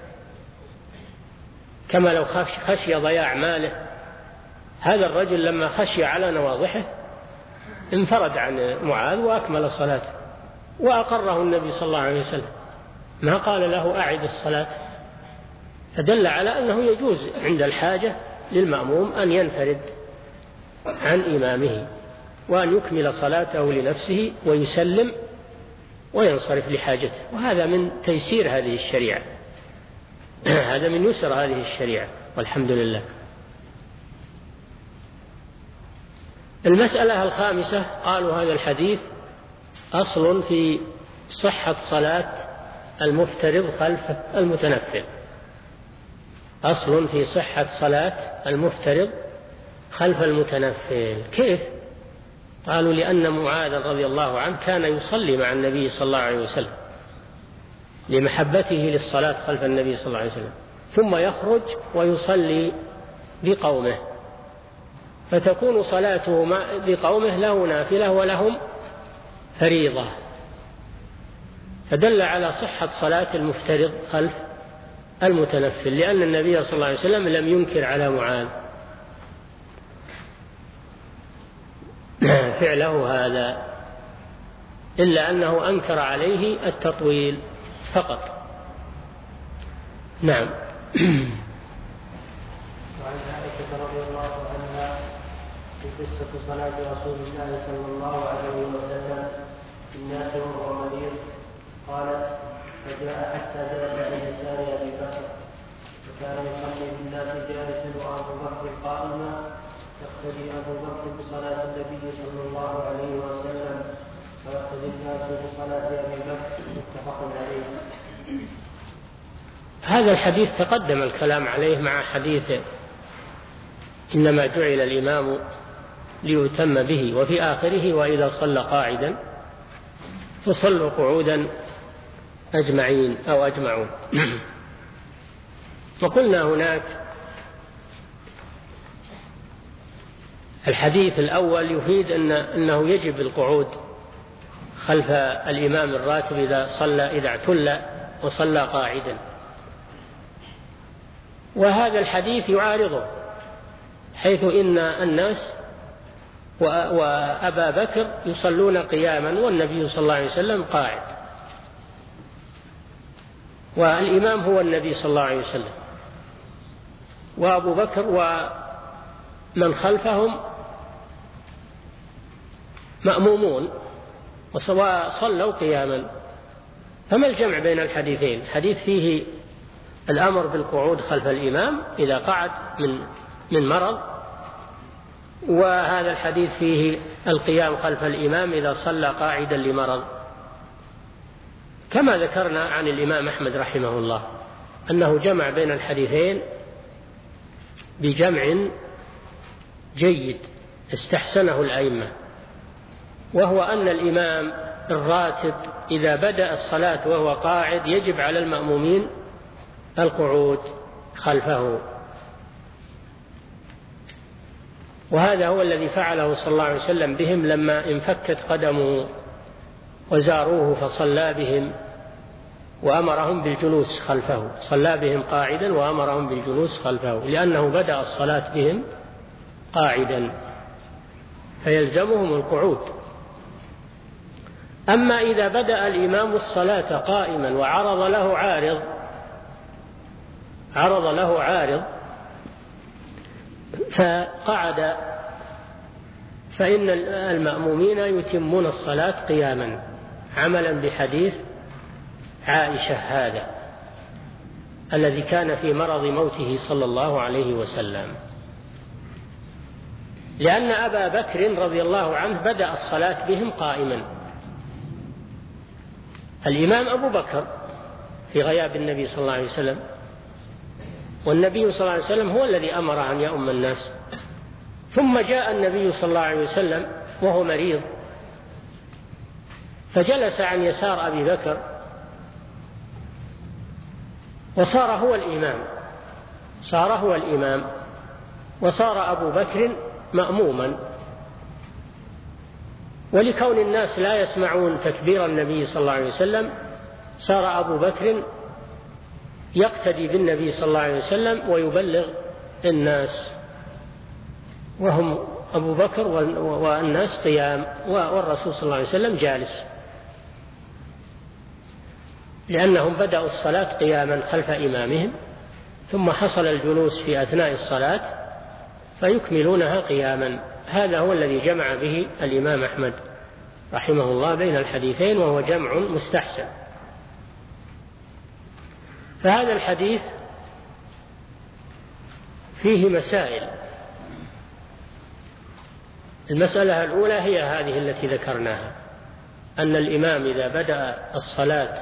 كما لو خشي ضياع ماله. هذا الرجل لما خشي على نواضحه انفرد عن معاذ وأكمل صلاته، وأقره النبي صلى الله عليه وسلم، ما قال له أعد الصلاة. فدل على أنه يجوز عند الحاجة للمأموم أن ينفرد عن إمامه وأن يكمل صلاته لنفسه ويسلم وينصرف لحاجته، وهذا من تيسير هذه الشريعة، هذا من يسر هذه الشريعة، والحمد لله. المسألة الخامسة، قالوا هذا الحديث أصل في صحة صلاة المفترض خلف المتنفل. أصل في صحة صلاة المفترض خلف المتنفل. كيف؟ قالوا لأن معاذ رضي الله عنه كان يصلي مع النبي صلى الله عليه وسلم لمحبته للصلاة خلف النبي صلى الله عليه وسلم، ثم يخرج ويصلي بقومه، فتكون صلاته بقومه له نافلة ولهم فريضة، فدل على صحة صلاة المفترض خلف المتنفل، لأن النبي صلى الله عليه وسلم لم ينكر على معاذ فعله هذا، إلا أنه أنكر عليه التطويل فقط. نعم. وعن عائشة رضي الله عنها في قصة صلاة رسول الله صلى الله عليه وسلم في الناس وهو مريض، قالت: فجاء حتى جلس بيسار أبي بكر، وكان يصلي بالناس جالسا وأبو بكر قائما، يقتدي أبو بكر بصلاة النبي صلى الله عليه وسلم ويقتدي الناس بصلاة أبي بكر، متفق عليه. هذا الحديث تقدم الكلام عليه مع حديث إنما جعل الإمام ليتم به، وفي آخره: وإذا صلى قاعدا فصلوا قعودا أجمعين أو أجمعون. وقلنا هناك الحديث الأول يفيد أنه يجب القعود خلف الإمام الراتب إذا اعتل وصلى قاعدا، وهذا الحديث يعارضه، حيث إن الناس وأبا بكر يصلون قياما والنبي صلى الله عليه وسلم قاعد، والإمام هو النبي صلى الله عليه وسلم، وأبو بكر ومن خلفهم مأمومون وصلوا قياما. فما الجمع بين الحديثين؟ حديث فيه الأمر بالقعود خلف الإمام إذا قعد من مرض، وهذا الحديث فيه القيام خلف الإمام إذا صلى قاعدا لمرض، كما ذكرنا عن الإمام أحمد رحمه الله أنه جمع بين الحديثين بجمع جيد استحسنه الأئمة، وهو أن الإمام الراتب إذا بدأ الصلاة وهو قاعد يجب على المأمومين القعود خلفه، وهذا هو الذي فعله صلى الله عليه وسلم بهم لما انفكت قدمه وزاروه فصلى بهم وأمرهم بالجلوس خلفه، صلى بهم قاعدا وأمرهم بالجلوس خلفه، لأنه بدأ الصلاة بهم قاعدا فيلزمهم القعود. أما إذا بدأ الإمام الصلاة قائما وعرض له عارض فقعد، فإن المأمومين يتمون الصلاة قياما عملا بحديث عائشة هذا الذي كان في مرض موته صلى الله عليه وسلم، لأن أبا بكر رضي الله عنه بدأ الصلاة بهم قائما. الإمام أبو بكر في غياب النبي صلى الله عليه وسلم، والنبي صلى الله عليه وسلم هو الذي أمر أن يؤم الناس، ثم جاء النبي صلى الله عليه وسلم وهو مريض فجلس عن يسار أبي بكر وصار هو الإمام وصار أبو بكر مأموما، ولكون الناس لا يسمعون تكبير النبي صلى الله عليه وسلم صار أبو بكر يقتدي بالنبي صلى الله عليه وسلم ويبلغ الناس، وهم أبو بكر والناس قيام والرسول صلى الله عليه وسلم جالس، لأنهم بدأوا الصلاة قياما خلف إمامهم، ثم حصل الجلوس في أثناء الصلاة فيكملونها قياما. هذا هو الذي جمع به الإمام أحمد رحمه الله بين الحديثين، وهو جمع مستحسن. فهذا الحديث فيه مسائل. المسألة الأولى هي هذه التي ذكرناها، أن الإمام إذا بدأ الصلاة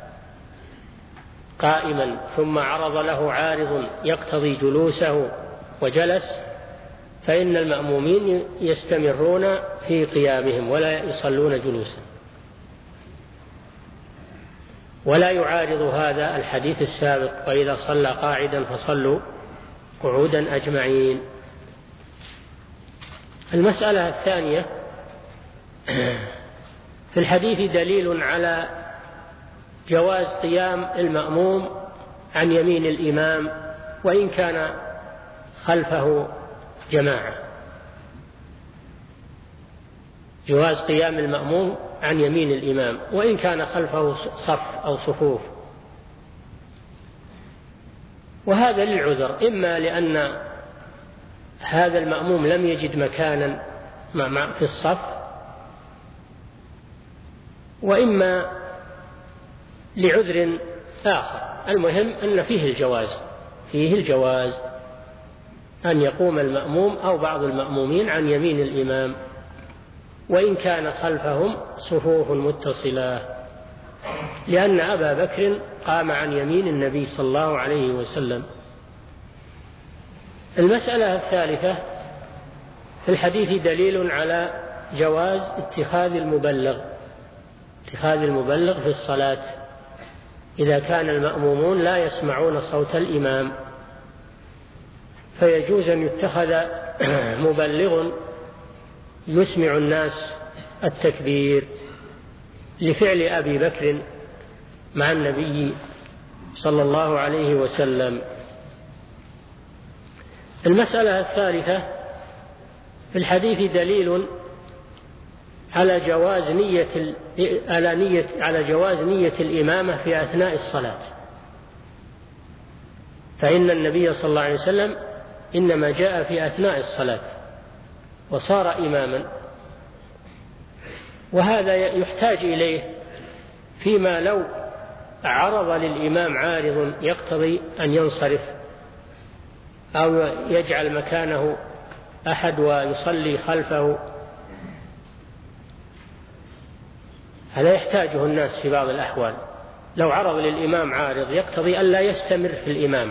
قائما ثم عرض له عارض يقتضي جلوسه وجلس، فإن المأمومين يستمرون في قيامهم ولا يصلون جلوسا، ولا يعارض هذا الحديث السابق وإذا صلى قاعدا فصلوا قعودا أجمعين. المسألة الثانية، في الحديث دليل على جواز قيام المأموم عن يمين الإمام وإن كان خلفه جماعة، جواز قيام المأموم عن يمين الإمام وإن كان خلفه صف أو صفوف، وهذا للعذر، إما لأن هذا المأموم لم يجد مكانا في الصف، وإما لعذر آخر. المهم أن فيه الجواز أن يقوم المأموم أو بعض المأمومين عن يمين الإمام وإن كان خلفهم صفوف متصلة، لأن أبا بكر قام عن يمين النبي صلى الله عليه وسلم. المسألة الثالثة، في الحديث دليل على جواز اتخاذ المبلغ في الصلاة إذا كان المأمومون لا يسمعون صوت الإمام، فيجوز أن يتخذ مبلغ يسمع الناس التكبير لفعل أبي بكر مع النبي صلى الله عليه وسلم. المسألة الثالثة، في الحديث دليل على جواز نية الإمامة في أثناء الصلاة، فإن النبي صلى الله عليه وسلم إنما جاء في أثناء الصلاة وصار إماما، وهذا يحتاج إليه فيما لو عرض للإمام عارض يقتضي أن ينصرف أو يجعل مكانه أحد ويصلي خلفه، هذا يحتاجه الناس في بعض الأحوال. لو عرض للإمام عارض يقتضي أن لا يستمر في الإمامة،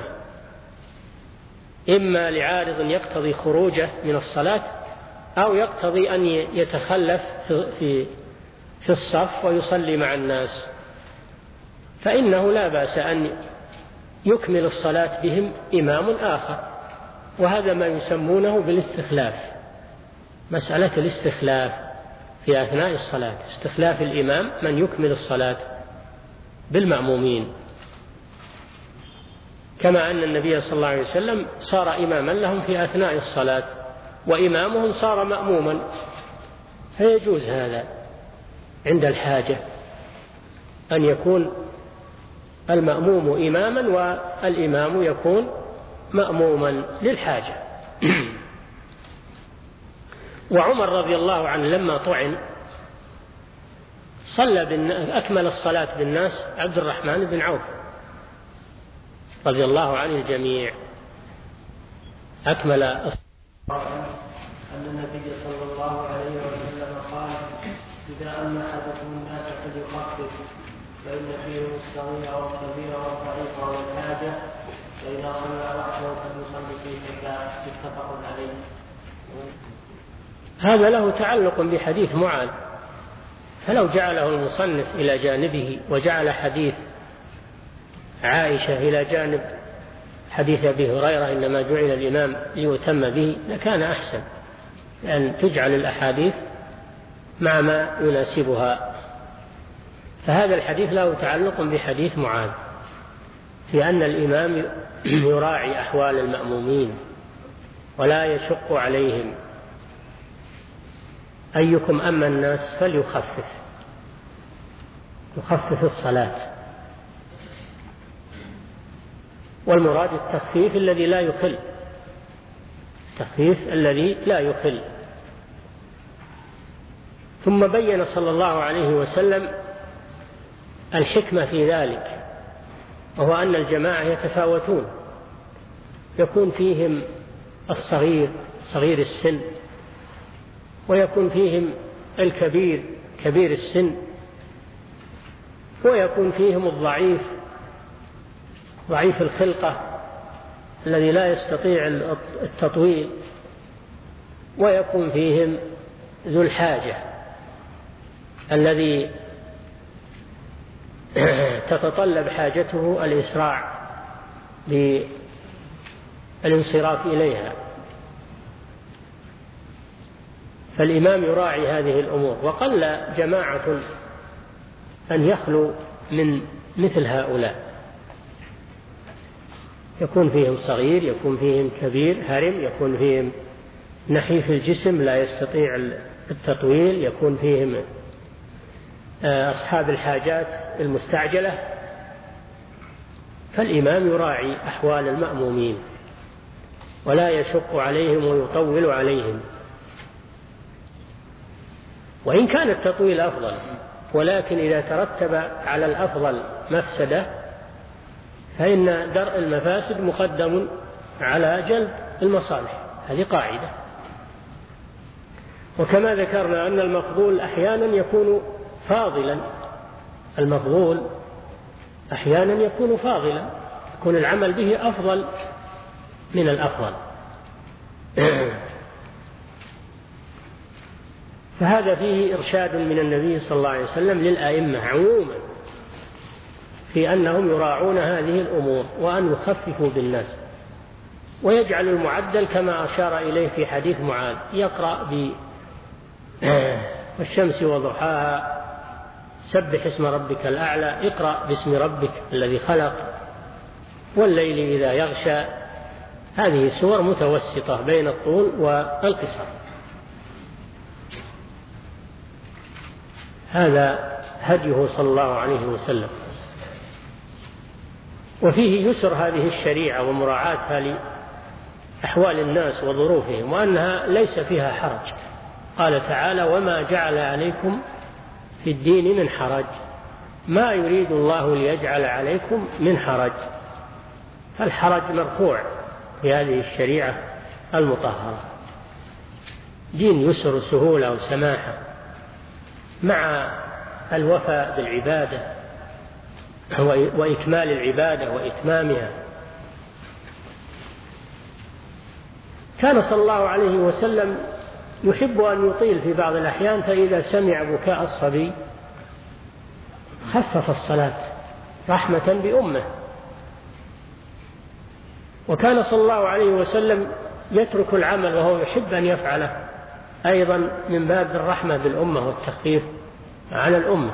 إما لعارض يقتضي خروجه من الصلاة أو يقتضي أن يتخلف في الصف ويصلي مع الناس، فإنه لا بأس أن يكمل الصلاة بهم إمام آخر، وهذا ما يسمونه بالاستخلاف، مسألة الاستخلاف في أثناء الصلاة، استخلاف الإمام من يكمل الصلاة بالمأمومين، كما أن النبي صلى الله عليه وسلم صار إماما لهم في أثناء الصلاة وإمامهم صار مأموما، فيجوز هذا عند الحاجة أن يكون المأموم إماما والإمام يكون مأموما للحاجة. وعمر رضي الله عنه لما طعن أكمل الصلاة بالناس عبد الرحمن بن عوف رضي الله عن الجميع، أكمل أن النبي صلى الله عليه وسلم قال: إذا أما أحدكم الناس فليخفف، فإن فيهم الصغير والكبير والضعيف والحاجة، فإذا صلى وحده فليصلي في حكاية. متفق عليه. هذا له تعلق بحديث معاذ، فلو جعله المصنف إلى جانبه وجعل حديث عائشة إلى جانب حديث أبي هريرة إنما جعل الإمام ليؤتم به لكان أحسن، لأن تجعل الأحاديث مع ما يناسبها. فهذا الحديث له تعلق بحديث معاذ في أن الإمام يراعي أحوال المأمومين ولا يشق عليهم. أيكم أما الناس فليخفف، يخفف الصلاة، والمراد التخفيف الذي لا يخل، التخفيف الذي لا يخل. ثم بين صلى الله عليه وسلم الحكمة في ذلك، وهو أن الجماعة يتفاوتون، يكون فيهم الصغير صغير السن، ويكون فيهم الكبير كبير السن، ويكون فيهم الضعيف ضعيف الخلقة الذي لا يستطيع التطويل، ويكون فيهم ذو الحاجة الذي تتطلب حاجته الإسراع بالانصراف إليها. فالإمام يراعي هذه الأمور، وقل جماعة أن يخلو من مثل هؤلاء، يكون فيهم صغير، يكون فيهم كبير هرم، يكون فيهم نحيف الجسم لا يستطيع التطويل، يكون فيهم أصحاب الحاجات المستعجلة. فالإمام يراعي أحوال المأمومين ولا يشق عليهم ويطول عليهم، وإن كان التطويل أفضل، ولكن إذا ترتب على الأفضل مفسدة فإن درء المفاسد مقدم على جلب المصالح، هذه قاعدة. وكما ذكرنا أن المفضول أحيانا يكون فاضلا، المفضول أحيانا يكون فاضلا، يكون العمل به أفضل من الأفضل. فهذا فيه إرشاد من النبي صلى الله عليه وسلم للأئمة عموما في أنهم يراعون هذه الأمور وأن يخففوا بالناس، ويجعل المعدل كما أشار إليه في حديث معاذ، يقرأ بالشمس وضحاها، سبح اسم ربك الأعلى، اقرأ باسم ربك الذي خلق، والليل إذا يغشى. هذه سور متوسطة بين الطول والقصر. هذا هديه صلى الله عليه وسلم. وفيه يسر هذه الشريعة ومراعاتها لأحوال الناس وظروفهم، وأنها ليس فيها حرج. قال تعالى: وما جعل عليكم في الدين من حرج، ما يريد الله ليجعل عليكم من حرج. فالحرج مرفوع في هذه الشريعة المطهرة. دين يسر وسهولة وسماحة مع الوفاء بالعبادة وإكمال العبادة وإتمامها. كان صلى الله عليه وسلم يحب أن يطيل في بعض الأحيان، فإذا سمع بكاء الصبي خفف الصلاة رحمة بأمه. وكان صلى الله عليه وسلم يترك العمل وهو يحب أن يفعله أيضا من باب الرحمة بالأمة والتخفيف على الأمة.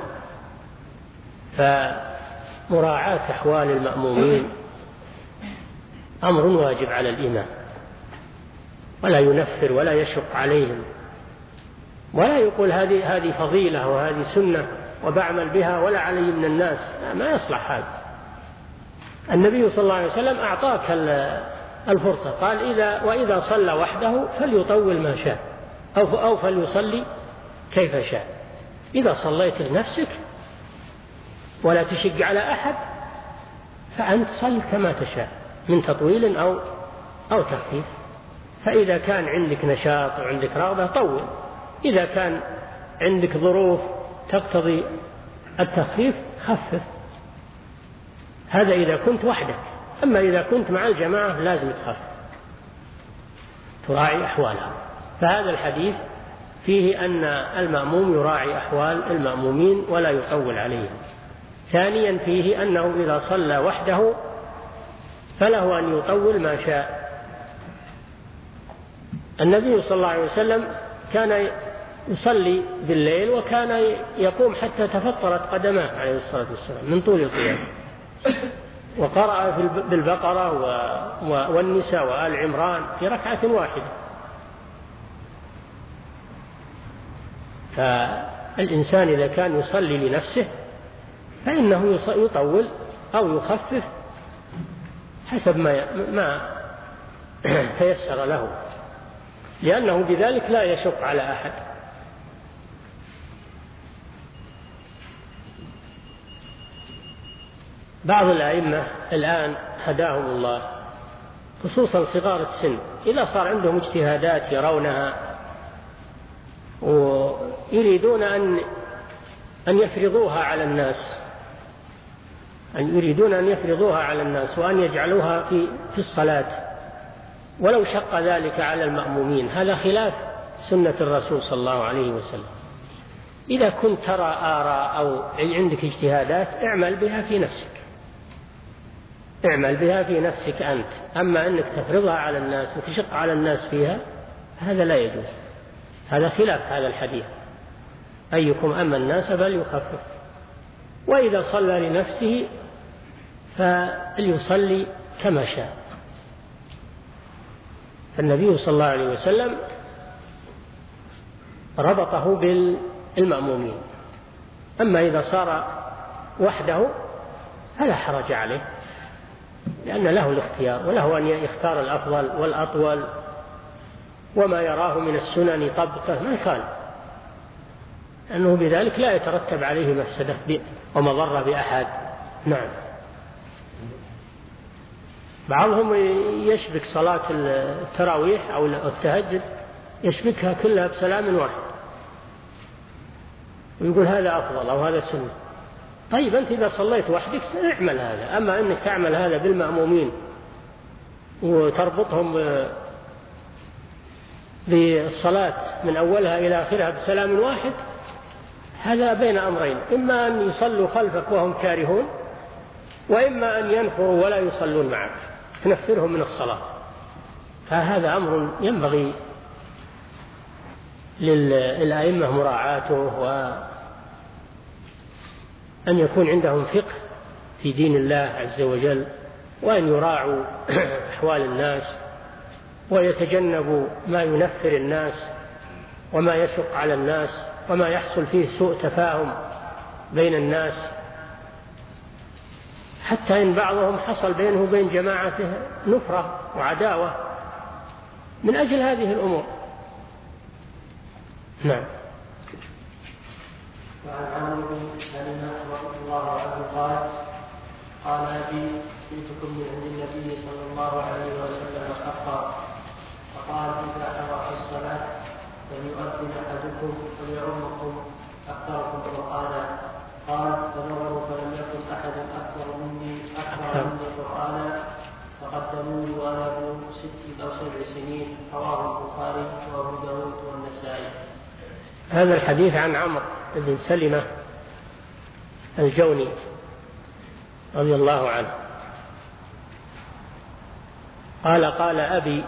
فمراعاة أحوال المأمومين أمر واجب على الإمام، ولا ينفر ولا يشق عليهم، ولا يقول هذه فضيلة وهذه سنة وبعمل بها ولا علي من الناس. ما يصلح هذا. النبي صلى الله عليه وسلم أعطاك الفرصة، قال: وإذا صلى وحده فليطول ما شاء أو فليصلي كيف شاء. إذا صليت لنفسك ولا تشق على أحد فأنت صل كما تشاء من تطويل أو تخفيف. فإذا كان عندك نشاط وعندك رغبة طول، إذا كان عندك ظروف تقتضي التخفيف خفف. هذا إذا كنت وحدك. أما إذا كنت مع الجماعة لازم تخفف، تراعي أحوالها. فهذا الحديث فيه أن المأموم يراعي أحوال المأمومين ولا يطول عليهم. ثانيا فيه أنه إذا صلى وحده فله أن يطول ما شاء. النبي صلى الله عليه وسلم كان يصلي بالليل وكان يقوم حتى تفطرت قدماه عليه الصلاة والسلام من طول القيام، وقرأ بالبقرة والنساء وآل عمران في ركعة واحدة. فالإنسان إذا كان يصلي لنفسه فإنه يطول أو يخفف حسب ما تيسر له، لأنه بذلك لا يشق على أحد. بعض الأئمة الآن هداهم الله، خصوصا صغار السن، إذا صار عندهم اجتهادات يرونها ويريدون أن يفرضوها على الناس، وأن يجعلوها في الصلاة ولو شق ذلك على المأمومين. هذا خلاف سنة الرسول صلى الله عليه وسلم. إذا كنت ترى آراء أو عندك اجتهادات اعمل بها في نفسك أنت. أما أنك تفرضها على الناس وتشق على الناس فيها هذا لا يجوز. هذا خلاف هذا الحديث: أيكم أما الناس فليخفف. وإذا صلى لنفسه فليصلي كما شاء. فالنبي صلى الله عليه وسلم ربطه بالمأمومين. أما إذا صار وحده فلا حرج عليه، لأن له الاختيار، وله أن يختار الأفضل والأطول، وما يراه من السنن طبقه ما يخالف، لأنه بذلك لا يترتب عليه مفسدة ومضرة بأحد. نعم. بعضهم يشبك صلاة التراويح أو التهجد، يشبكها كلها بسلام واحد ويقول هذا أفضل أو هذا سنة. طيب أنت إذا صليت وحدك اعمل هذا. أما أنك تعمل هذا بالمأمومين وتربطهم بالصلاة من أولها إلى آخرها بسلام واحد، هذا بين أمرين: إما أن يصلوا خلفك وهم كارهون، وإما أن ينفروا ولا يصلون معك تنفرهم من الصلاة. فهذا أمر ينبغي للأئمة مراعاته، وأن يكون عندهم فقه في دين الله عز وجل، وأن يراعوا أحوال الناس ويتجنبوا ما ينفر الناس وما يشق على الناس وما يحصل فيه سوء تفاهم بين الناس، حتى إن بعضهم حصل بينه وبين جماعته نفرة وعداوة من أجل هذه الأمور. نعم. وعن عمرو بن سلمة رضي الله عنه قال: قال أبي: جئتكم من عند النبي صلى الله عليه وسلم حقا، فقال: إذا حضرت الصلاة فليؤذن أحدكم فليؤمكم أكثركم قرآنا. قال: فنظروا فلم يكن أحد أكثر مني قرآنا فقدموني وأنا ابن 6 أو 7 سنين. رواه البخاري وأبو داود والنسائي. هذا الحديث عن عمرو بن سلمة الجوني رضي الله عنه قال أبي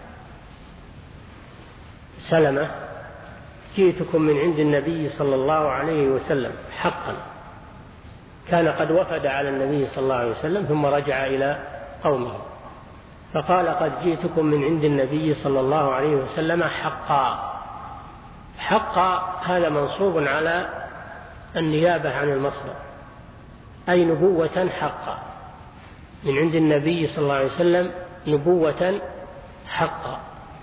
سلمة: جئتكم من عند النبي صلى الله عليه وسلم حقا. كان قد وفد على النبي صلى الله عليه وسلم ثم رجع إلى قومه، فقال: قد جئتكم من عند النبي صلى الله عليه وسلم حقا. حقا هذا منصوب على النيابة عن المصدر، أي نبوة حقا، من عند النبي صلى الله عليه وسلم نبوة حقا.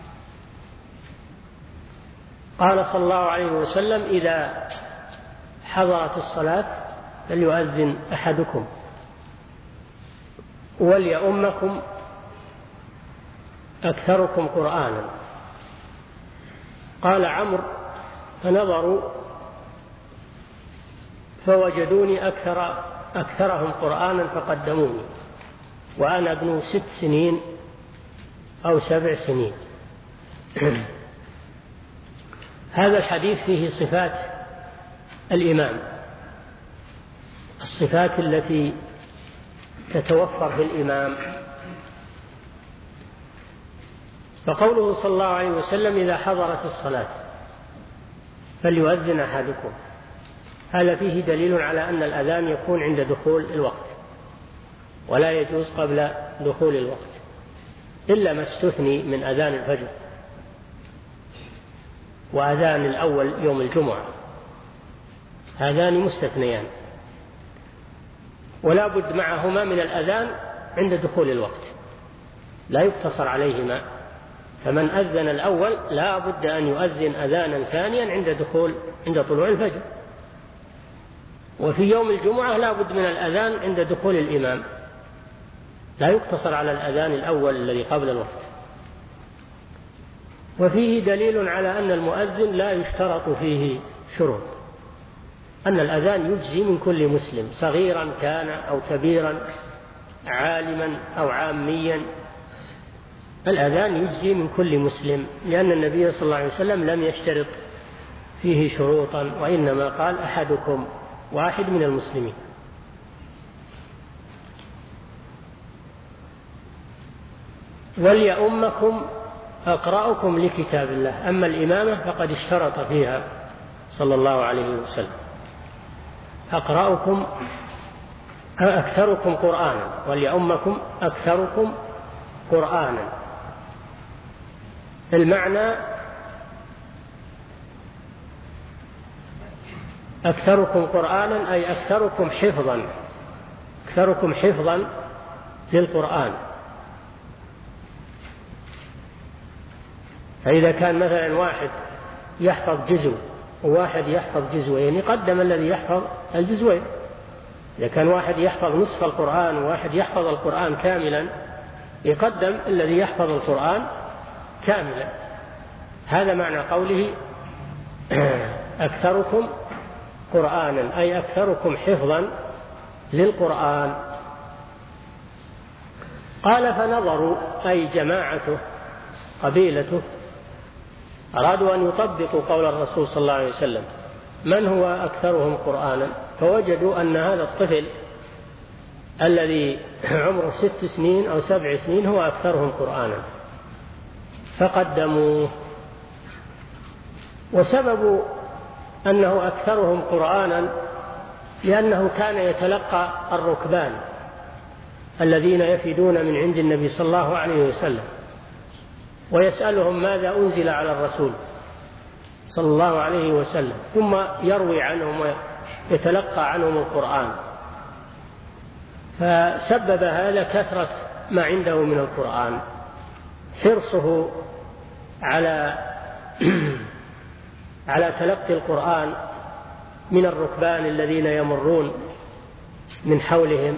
قال صلى الله عليه وسلم: إذا حضرت الصلاة فليؤذن أحدكم وليؤمكم أكثركم قرآنا. قال عمرو: فنظروا فوجدوني أكثرهم قرآنا فقدموني وأنا ابن 6 سنين أو 7 سنين. هذا الحديث فيه صفات الإمام، الصفات التي تتوفر في الإمام. فقوله صلى الله عليه وسلم: إذا حضرت الصلاة فليؤذن أحدكم، هذا فيه دليل على أن الأذان يكون عند دخول الوقت، ولا يجوز قبل دخول الوقت، إلا ما استثني من أذان الفجر وأذان الأول يوم الجمعة، هذان مستثنيان، ولا بد معهما من الأذان عند دخول الوقت، لا يقتصر عليهما. فمن أذن الأول لا بد أن يؤذن أذانا ثانيا عند طلوع الفجر. وفي يوم الجمعة لا بد من الأذان عند دخول الإمام، لا يقتصر على الأذان الأول الذي قبل الوقت. وفيه دليل على أن المؤذن لا يشترط فيه شروط، أن الأذان يجزي من كل مسلم صغيرا كان أو كبيرا، عالما أو عاميا، الأذان يجزي من كل مسلم، لأن النبي صلى الله عليه وسلم لم يشترط فيه شروطا، وإنما قال: أحدكم، واحد من المسلمين. وليؤمكم أقرأكم لكتاب الله. أما الإمامة فقد اشترط فيها صلى الله عليه وسلم: أقرأكم أكثركم قرآنا، وليؤمكم أكثركم قرآنا. المعنى أكثركم قرآنا أي أكثركم حفظا للقرآن. فإذا كان مثلا واحد يحفظ جزء وواحد يحفظ جزئين، يقدم الذي يحفظ الجزئين. إذا كان واحد يحفظ نصف القرآن وواحد يحفظ القرآن كاملا، يقدم الذي يحفظ القرآن كاملا. هذا معنى قوله أكثركم قرآنا أي أكثركم حفظا للقرآن. قال: فنظروا أي جماعته قبيلته أرادوا أن يطبقوا قول الرسول صلى الله عليه وسلم: من هو أكثرهم قرآنا؟ فوجدوا أن هذا الطفل الذي عمره 6 سنين أو 7 سنين هو أكثرهم قرآنا، فقدموه. وسبب أنه أكثرهم قرآنا لأنه كان يتلقى الركبان الذين يفدون من عند النبي صلى الله عليه وسلم، ويسألهم ماذا أنزل على الرسول صلى الله عليه وسلم، ثم يروي عنهم ويتلقى عنهم القرآن، فسبب هذا كثرة ما عنده من القرآن، حرصه على تلقي القرآن من الركبان الذين يمرون من حولهم،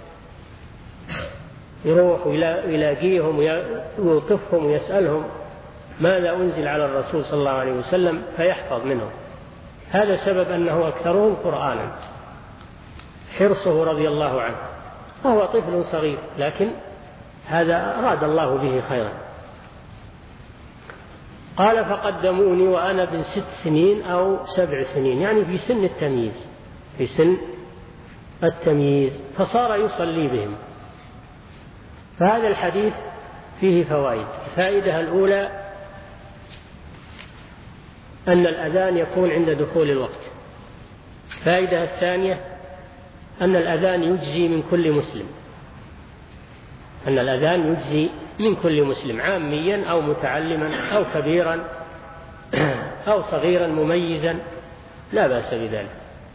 يروح ويلاقيهم ويوقفهم ويسألهم ماذا أنزل على الرسول صلى الله عليه وسلم فيحفظ منهم. هذا سبب أنه أكثرهم قرآنا، حرصه رضي الله عنه، وهو طفل صغير، لكن هذا أراد الله به خيرا. قال فقدموني وأنا بن 6 سنين أو 7 سنين، يعني في سن التمييز، في سن التمييز، فصار يصلي بهم. فهذا الحديث فيه فوائد. الفائدة الأولى أن الأذان يكون عند دخول الوقت. الفائدة الثانية أن الأذان يجزي من كل مسلم، أن الأذان يجزي من كل مسلم، عاميا أو متعلما أو كبيرا أو صغيرا مميزا، لا بأس بذلك.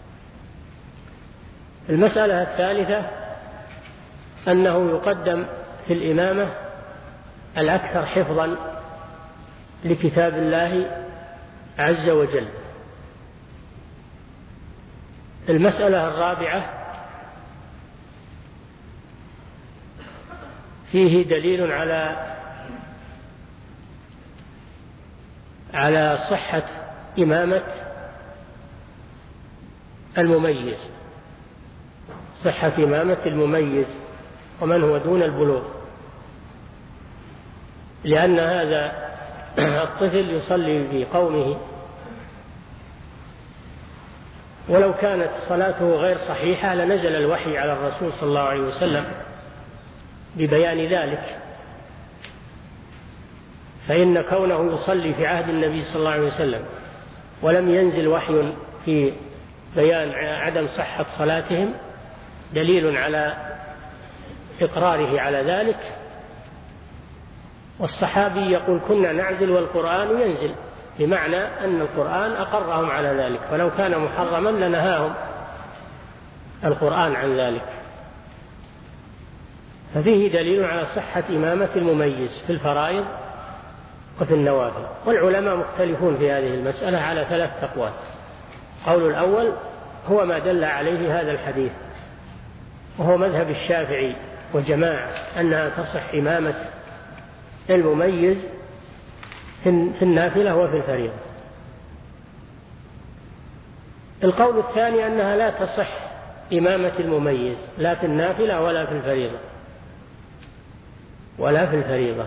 المسألة الثالثة أنه يقدم في الإمامة الأكثر حفظا لكتاب الله عز وجل. المسألة الرابعة فيه دليل على صحة إمامة المميز، صحة إمامة المميز ومن هو دون البلوغ، لأن هذا الطفل يصلي في قومه، ولو كانت صلاته غير صحيحة لنزل الوحي على الرسول صلى الله عليه وسلم ببيان ذلك، فإن كونه يصلي في عهد النبي صلى الله عليه وسلم ولم ينزل وحي في بيان عدم صحة صلاتهم دليل على إقراره على ذلك. والصحابي يقول كنا نعزل والقرآن ينزل، بمعنى أن القرآن أقرهم على ذلك، ولو كان محرما لنهاهم القرآن عن ذلك. ففيه دليل على صحة إمامة المميز في الفرائض وفي النوافل. والعلماء مختلفون في هذه المسألة على 3 أقوال. قول الأول هو ما دل عليه هذا الحديث، وهو مذهب الشافعي وجماعة أنها تصح إمامة المميز في النافلة وفي الفريضة. القول الثاني أنها لا تصح إمامة المميز لا في النافلة ولا في الفريضة،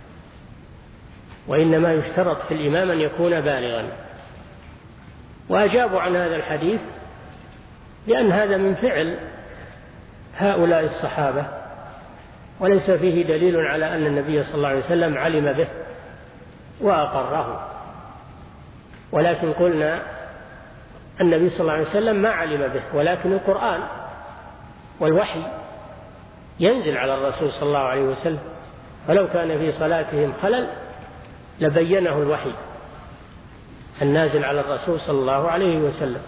وإنما يشترط في الإمام أن يكون بالغا. وأجابوا عن هذا الحديث لأن هذا من فعل هؤلاء الصحابة، وليس فيه دليل على أن النبي صلى الله عليه وسلم علم به وأقره، ولكن قلنا النبي صلى الله عليه وسلم ما علم به، ولكن القرآن والوحي ينزل على الرسول صلى الله عليه وسلم، فلو كان في صلاتهم خلل لبينه الوحي النازل على الرسول صلى الله عليه وسلم.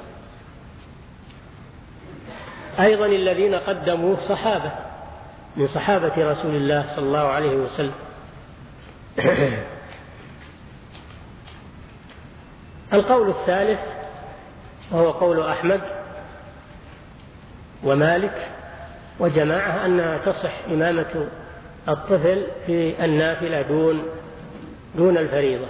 أيضا الذين قدموا صحابة من صحابة رسول الله صلى الله عليه وسلم. القول الثالث وهو قول أحمد ومالك وجماعة أنها تصح إمامة الطفل في النافلة دون الفريضة،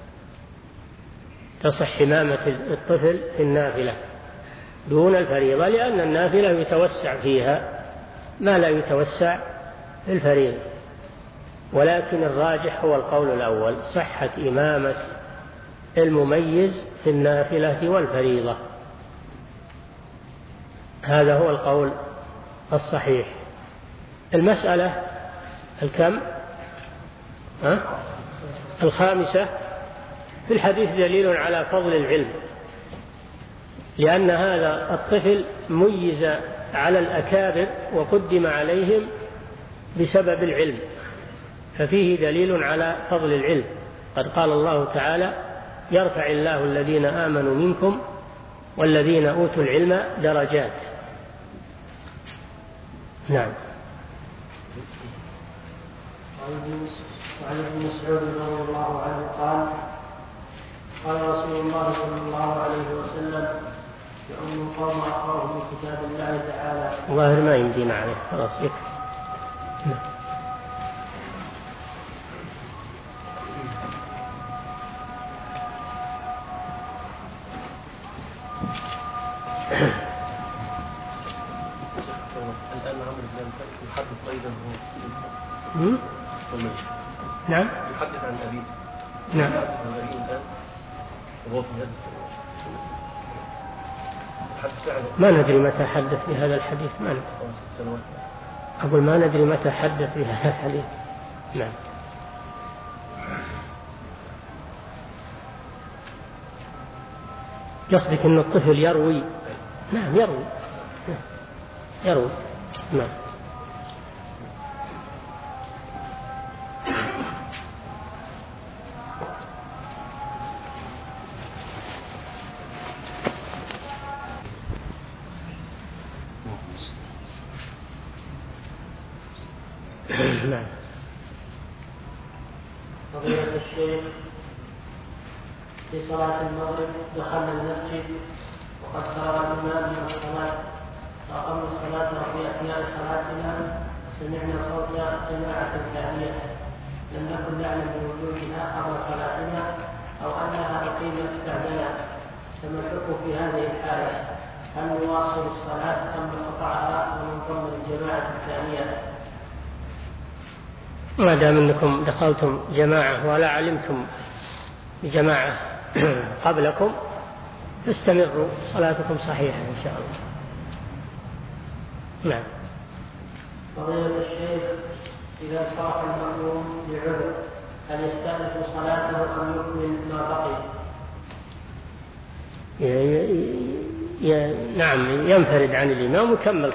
تصح إمامة الطفل في النافلة دون الفريضة، لأن النافلة يتوسع فيها ما لا يتوسع في الفريضة. ولكن الراجح هو القول الأول، صحة إمامة المميز في النافلة والفريضة، هذا هو القول الصحيح. المسألة الخامسة في الحديث دليل على فضل العلم، لأن هذا الطفل ميز على الأكابر وقدم عليهم بسبب العلم، ففيه دليل على فضل العلم. قد قال الله تعالى يرفع الله الذين آمنوا منكم والذين أوتوا العلم درجات. نعم. وعن ابن مسعود رضي الله عنه قال قال رسول الله صلى الله عليه وسلم يؤم القوم أقرأهم بكتاب الله تعالى. ظاهر ما يمدينا عليه خلاص يكفي. يحدث أيضا نعم يحدث عن أبيه. نعم عن أبيه الآن وهو في هذا ما ندري متى حدث بهذا الحديث. ما ندري. أقول ما ندري متى حدث بهذا الحديث. نعم. قصدك أن الطفل يروي. نعم يروي. نعم. فضيلة الشيخ في صلاة المغرب دخل المسجد وقد فرغ الإمام من الصلاة فأقمنا الصلاة وفي أثناء صلاتنا سمعنا صوت جماعة ثانية لم نكن نعلم بوجودها قبل صلاتنا أو أنها أقيمت بعدنا، فما الحكم في هذه الحالة؟ هل نواصل الصلاة أم نقطعها وننضم للجماعة الثانية؟ ما دام أنكم دخلتم جماعة ولا علمتم بجماعة قبلكم فاستمروا، صلاتكم صحيحة إن شاء الله. نعم. فضيلة الشيخ إذا صرف المأموم لعذر هل يستأنف صلاته أم يكمل ما بقي؟ نعم ينفرد عن الإمام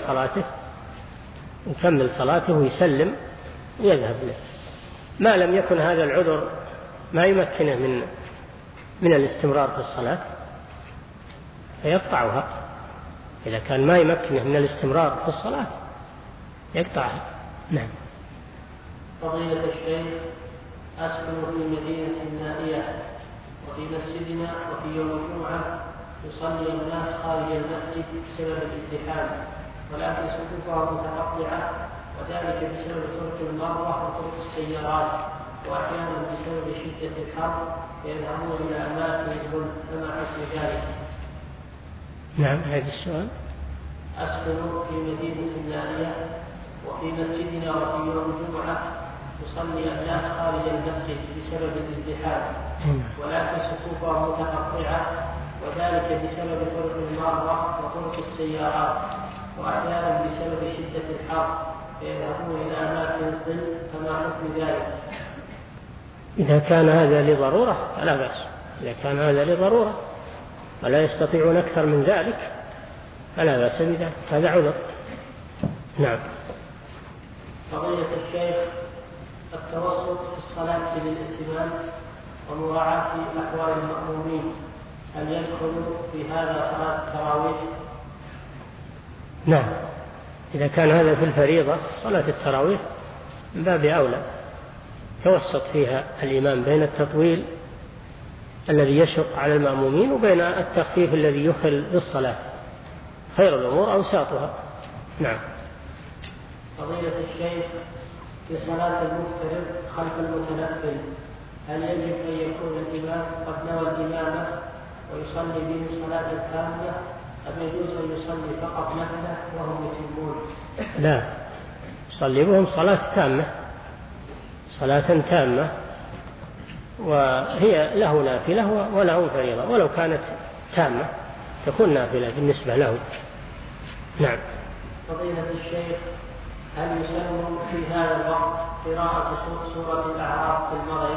ويكمل صلاته ويسلم ويذهب له، ما لم يكن هذا العذر ما يمكنه من الاستمرار في الصلاة فيقطعها. إذا كان ما يمكنه من الاستمرار في الصلاة يقطعها. نعم. فضيلة الشيخ أسكن في مدينة نائية وفي مسجدنا وفي يوم الجمعة يصلي الناس خارج المسجد بسبب الازدحام ولكن صفوفهم متقطعة، وذلك بسبب ترك المروة وترك السيارات، وأحيانا بسبب شدة الحر يذهبون إلى أماكن الظلم، فما حكم ذلك؟ نعم هذا السؤال. أسكن في مدينة نائية وفي مسجدنا وفي يوم الجمعة يصلي الناس خارج المسجد بسبب الازدحام ولكن صفوفهم متقطعة، وذلك بسبب ترك المروة وترك السيارات، وأحيانا بسبب شدة الحر فيذهبون إلى أماكن الظل، فما حكم ذلك؟ إذا كان هذا لضرورة فلا بأس، إذا كان هذا لضرورة ولا يستطيعون أكثر من ذلك فلا بأس بذلك، هذا عذر. نعم. فضيلة الشيخ التوسط في الصلاة للائتمام ومراعاة أحوال المأمومين هل يدخل في هذا صلاة التراويح؟ نعم، إذا كان هذا في الفريضة صلاة التراويح من باب أولى توسط فيها الإمام بين التطويل الذي يشق على المأمومين وبين التخفيف الذي يخل بالصلاة، خير الأمور أوساطها. نعم. فضيلة الشيخ في صلاة المفترض خلف المتنفل هل يجب أن يكون الإمام قد نوى الإمامة ويصلي بهم صلاة كاملة أم يجوز أن يصلي فقط نفله وهم يتمون؟ لا، يصلي بهم صلاة تامة، صلاة تامة، وهي له نافلة وله فريضة، ولو كانت تامة تكون نافلة بالنسبة له. نعم. فضيلة الشيخ هل يسلم في هذا الوقت قراءة سورة الأعراف في المغرب؟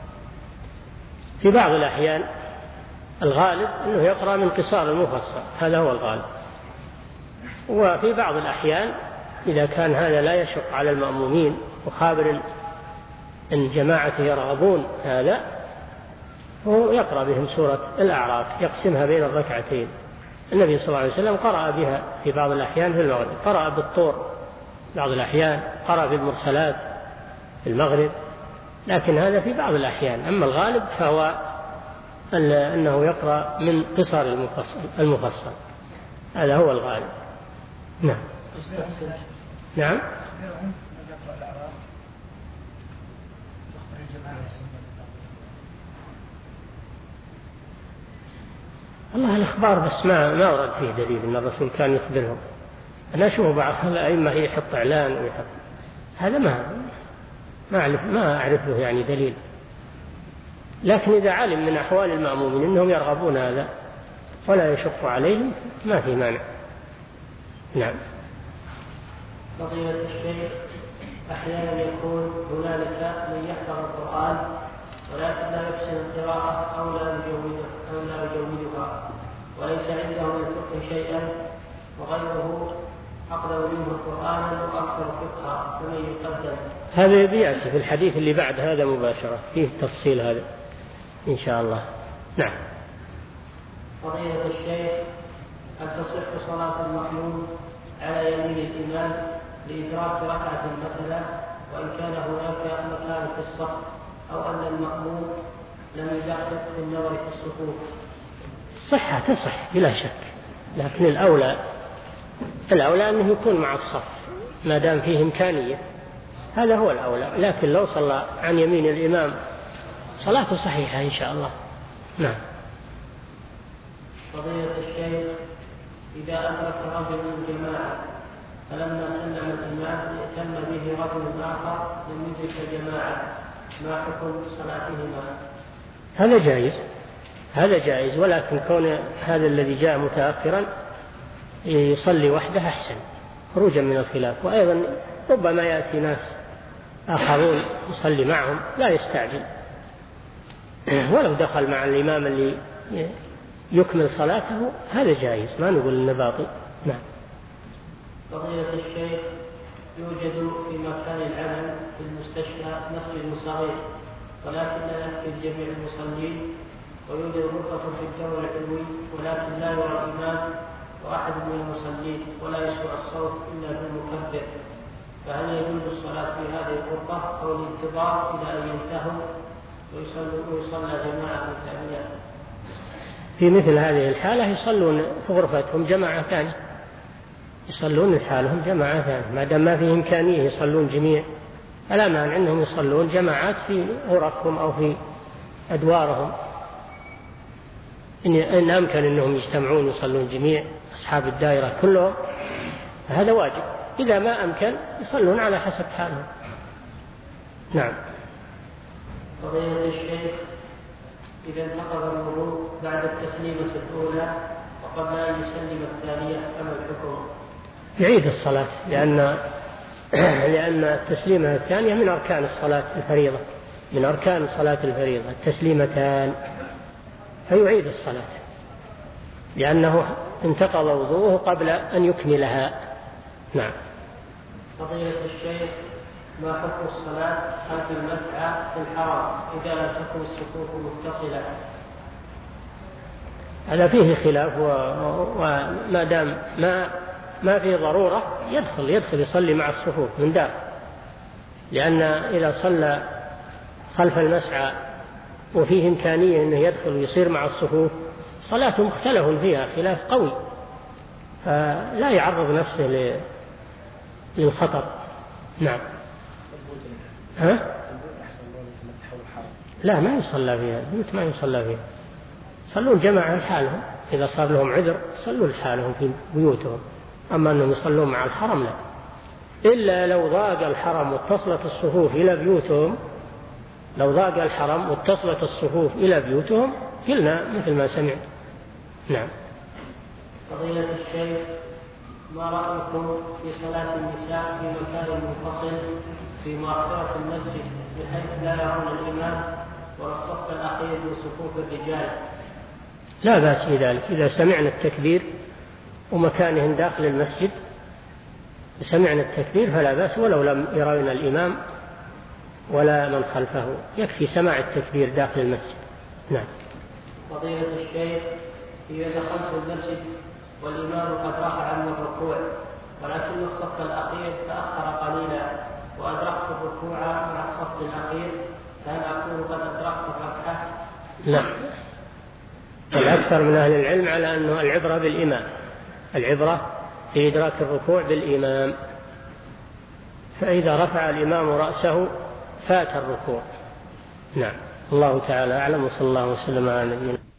في بعض الأحيان، الغالب أنه يقرأ من قصار المفصل، هذا هو الغالب. وفي بعض الأحيان إذا كان هذا لا يشق على المأمومين وخابر أن جماعته يرغبون هذا هو يقرأ بهم سورة الأعراف يقسمها بين الركعتين. النبي صلى الله عليه وسلم قرأ بها في بعض الأحيان في المغرب، قرأ بالطور بعض الأحيان، قرأ بالمرسلات في المغرب، لكن هذا في بعض الأحيان. أما الغالب فهو أنه يقرأ من قصر المفصل، هذا هو الغالب. نعم. نعم. الله الأخبار بس ما ورد فيه دليل أن الرسول كان يخبرهم. أنا أشوف بعض الأئمة يحط إعلان ويحط، هذا ما أعرف له يعني دليل. لكن إذا علم من أحوال المأمومين أنهم يرغبون هذا ولا يشق عليهم ما في مانع. نعم. فضيلة الشيخ، أحيانا يكون هنالك من يحفظ القرآن ولكن لا يحسن القراءة أو لا يجودها وليس عنده من الفقه شيئا وغيره أقدر منه قرآنا وأكثر فقها، فمن يقدم؟ هذا بيأتي في الحديث اللي بعد هذا مباشرة فيه تفصيل هذا إن شاء الله. نعم. فضيلة الشيخ، هل تصح صلاة المأموم على يمين الإمام لإدراك ركعة مثلا وإن كان هناك مكان في الصف، أو أن المأموم لم يدقق في النظر في الصفوف؟ صحة تصح بلا شك، لكن الأولى أنه يكون مع الصف ما دام فيه إمكانية، هذا هو الأولى. لكن لو صلى عن يمين الإمام صلاته صحيحة إن شاء الله. نعم. فضيلة الشيخ، إذا أدرك رجل الجماعة فلما سلم الإمام ائتم به رجل آخر لم يدرك الجماعة، ما حكم صلاتهما؟ هذا جائز، ولكن كون هذا الذي جاء متأخرا يصلي وحده أحسن خروجا من الخلاف. وأيضا ربما يأتي ناس آخرون يصلي معهم لا يستعجل، ولو دخل مع الإمام اللي يكمل صلاته هذا جائز، ما نقول إنه باطل. نعم. فضيلة الشيخ، يوجد في مكان العمل في المستشفى مسجد صغير ولكن لا يكفي جميع المصلين، ويوجد غرفة في الدور العلوي ولكن لا يرى الإمام وأحد من المصلين ولا يسمع الصوت إلا بالمكبر، فهل يجوز الصلاة في هذه الغرفة أو الانتظار إلى أن ينتهوا ويصلى جماعة ثانية؟ في مثل هذه الحالة يصلون في غرفتهم جماعة ثانية، يصلون لحالهم جماعة ثانية ما دام ما فيه إمكانية يصلون جميع، فلا مانع أنهم يصلون جماعات في غرفهم أو في أدوارهم. إن أمكن أنهم يجتمعون يصلون جميع أصحاب الدائرة كلهم هذا واجب، إذا ما أمكن يصلون على حسب حالهم. نعم. فضيلة الشيخ، إذا انتقض الوضوء بعد التسليمة الأولى وقبل أن يسلم الثانية فما الحكم؟ يعيد الصلاة، لأن التسليمة الثانية من أركان الصلاة الفريضة، من أركان صلاة الفريضة التسليمتان، فيعيد الصلاة لأنه انتقض وضوءه قبل أن يكملها. نعم. فضيلة الشيخ، ما حكم الصلاة خلف المسعى في الحرم إذا لم تكن الصفوف متصلة؟ هذا فيه خلاف، وما دام ما فيه ضرورة يدخل يصلي مع الصفوف من داخل، لأن إذا صلى خلف المسعى وفيه إمكانية أنه يدخل ويصير مع الصفوف صلاته مختلف فيها خلاف قوي، فلا يعرض نفسه للخطر. نعم. لا ما يصلى فيها، البيوت ما يصلى فيها، يصلون جماعة لحالهم، إذا صار لهم عذر يصلوا لحالهم في بيوتهم، أما أنهم يصلون مع الحرم لا، إلا لو ضاق الحرم واتصلت الصفوف إلى بيوتهم، لو ضاق الحرم واتصلت الصفوف إلى بيوتهم قلنا مثل ما سمعت. نعم. فضيلة الشيخ، ما رأيكم في صلاة النساء في مكان منفصل في مؤخرة المسجد بحيث لا يرون الإمام والصف الأخير من صفوف الرجال؟ لا بأس بذلك، إذا سمعنا التكبير ومكانهن داخل المسجد سمعنا التكبير فلا بأس، ولو لم يرون الإمام ولا من خلفه، يكفي سماع التكبير داخل المسجد. نعم. فضيلة الشيخ، إذا دخلت المسجد والإمام قد رفع من الركوع ولكن الصف الأخير تأخر قليلا وأدركت الركوع مع الصف الأخير، فهل أكون قد أدركت الركعة؟ لا، الأكثر من أهل العلم على أنه العبرة بالإمام، العبرة في إدراك الركوع بالإمام، فإذا رفع الإمام رأسه فات الركوع. نعم. الله تعالى أعلم، وصلى الله وسلم على نبينا.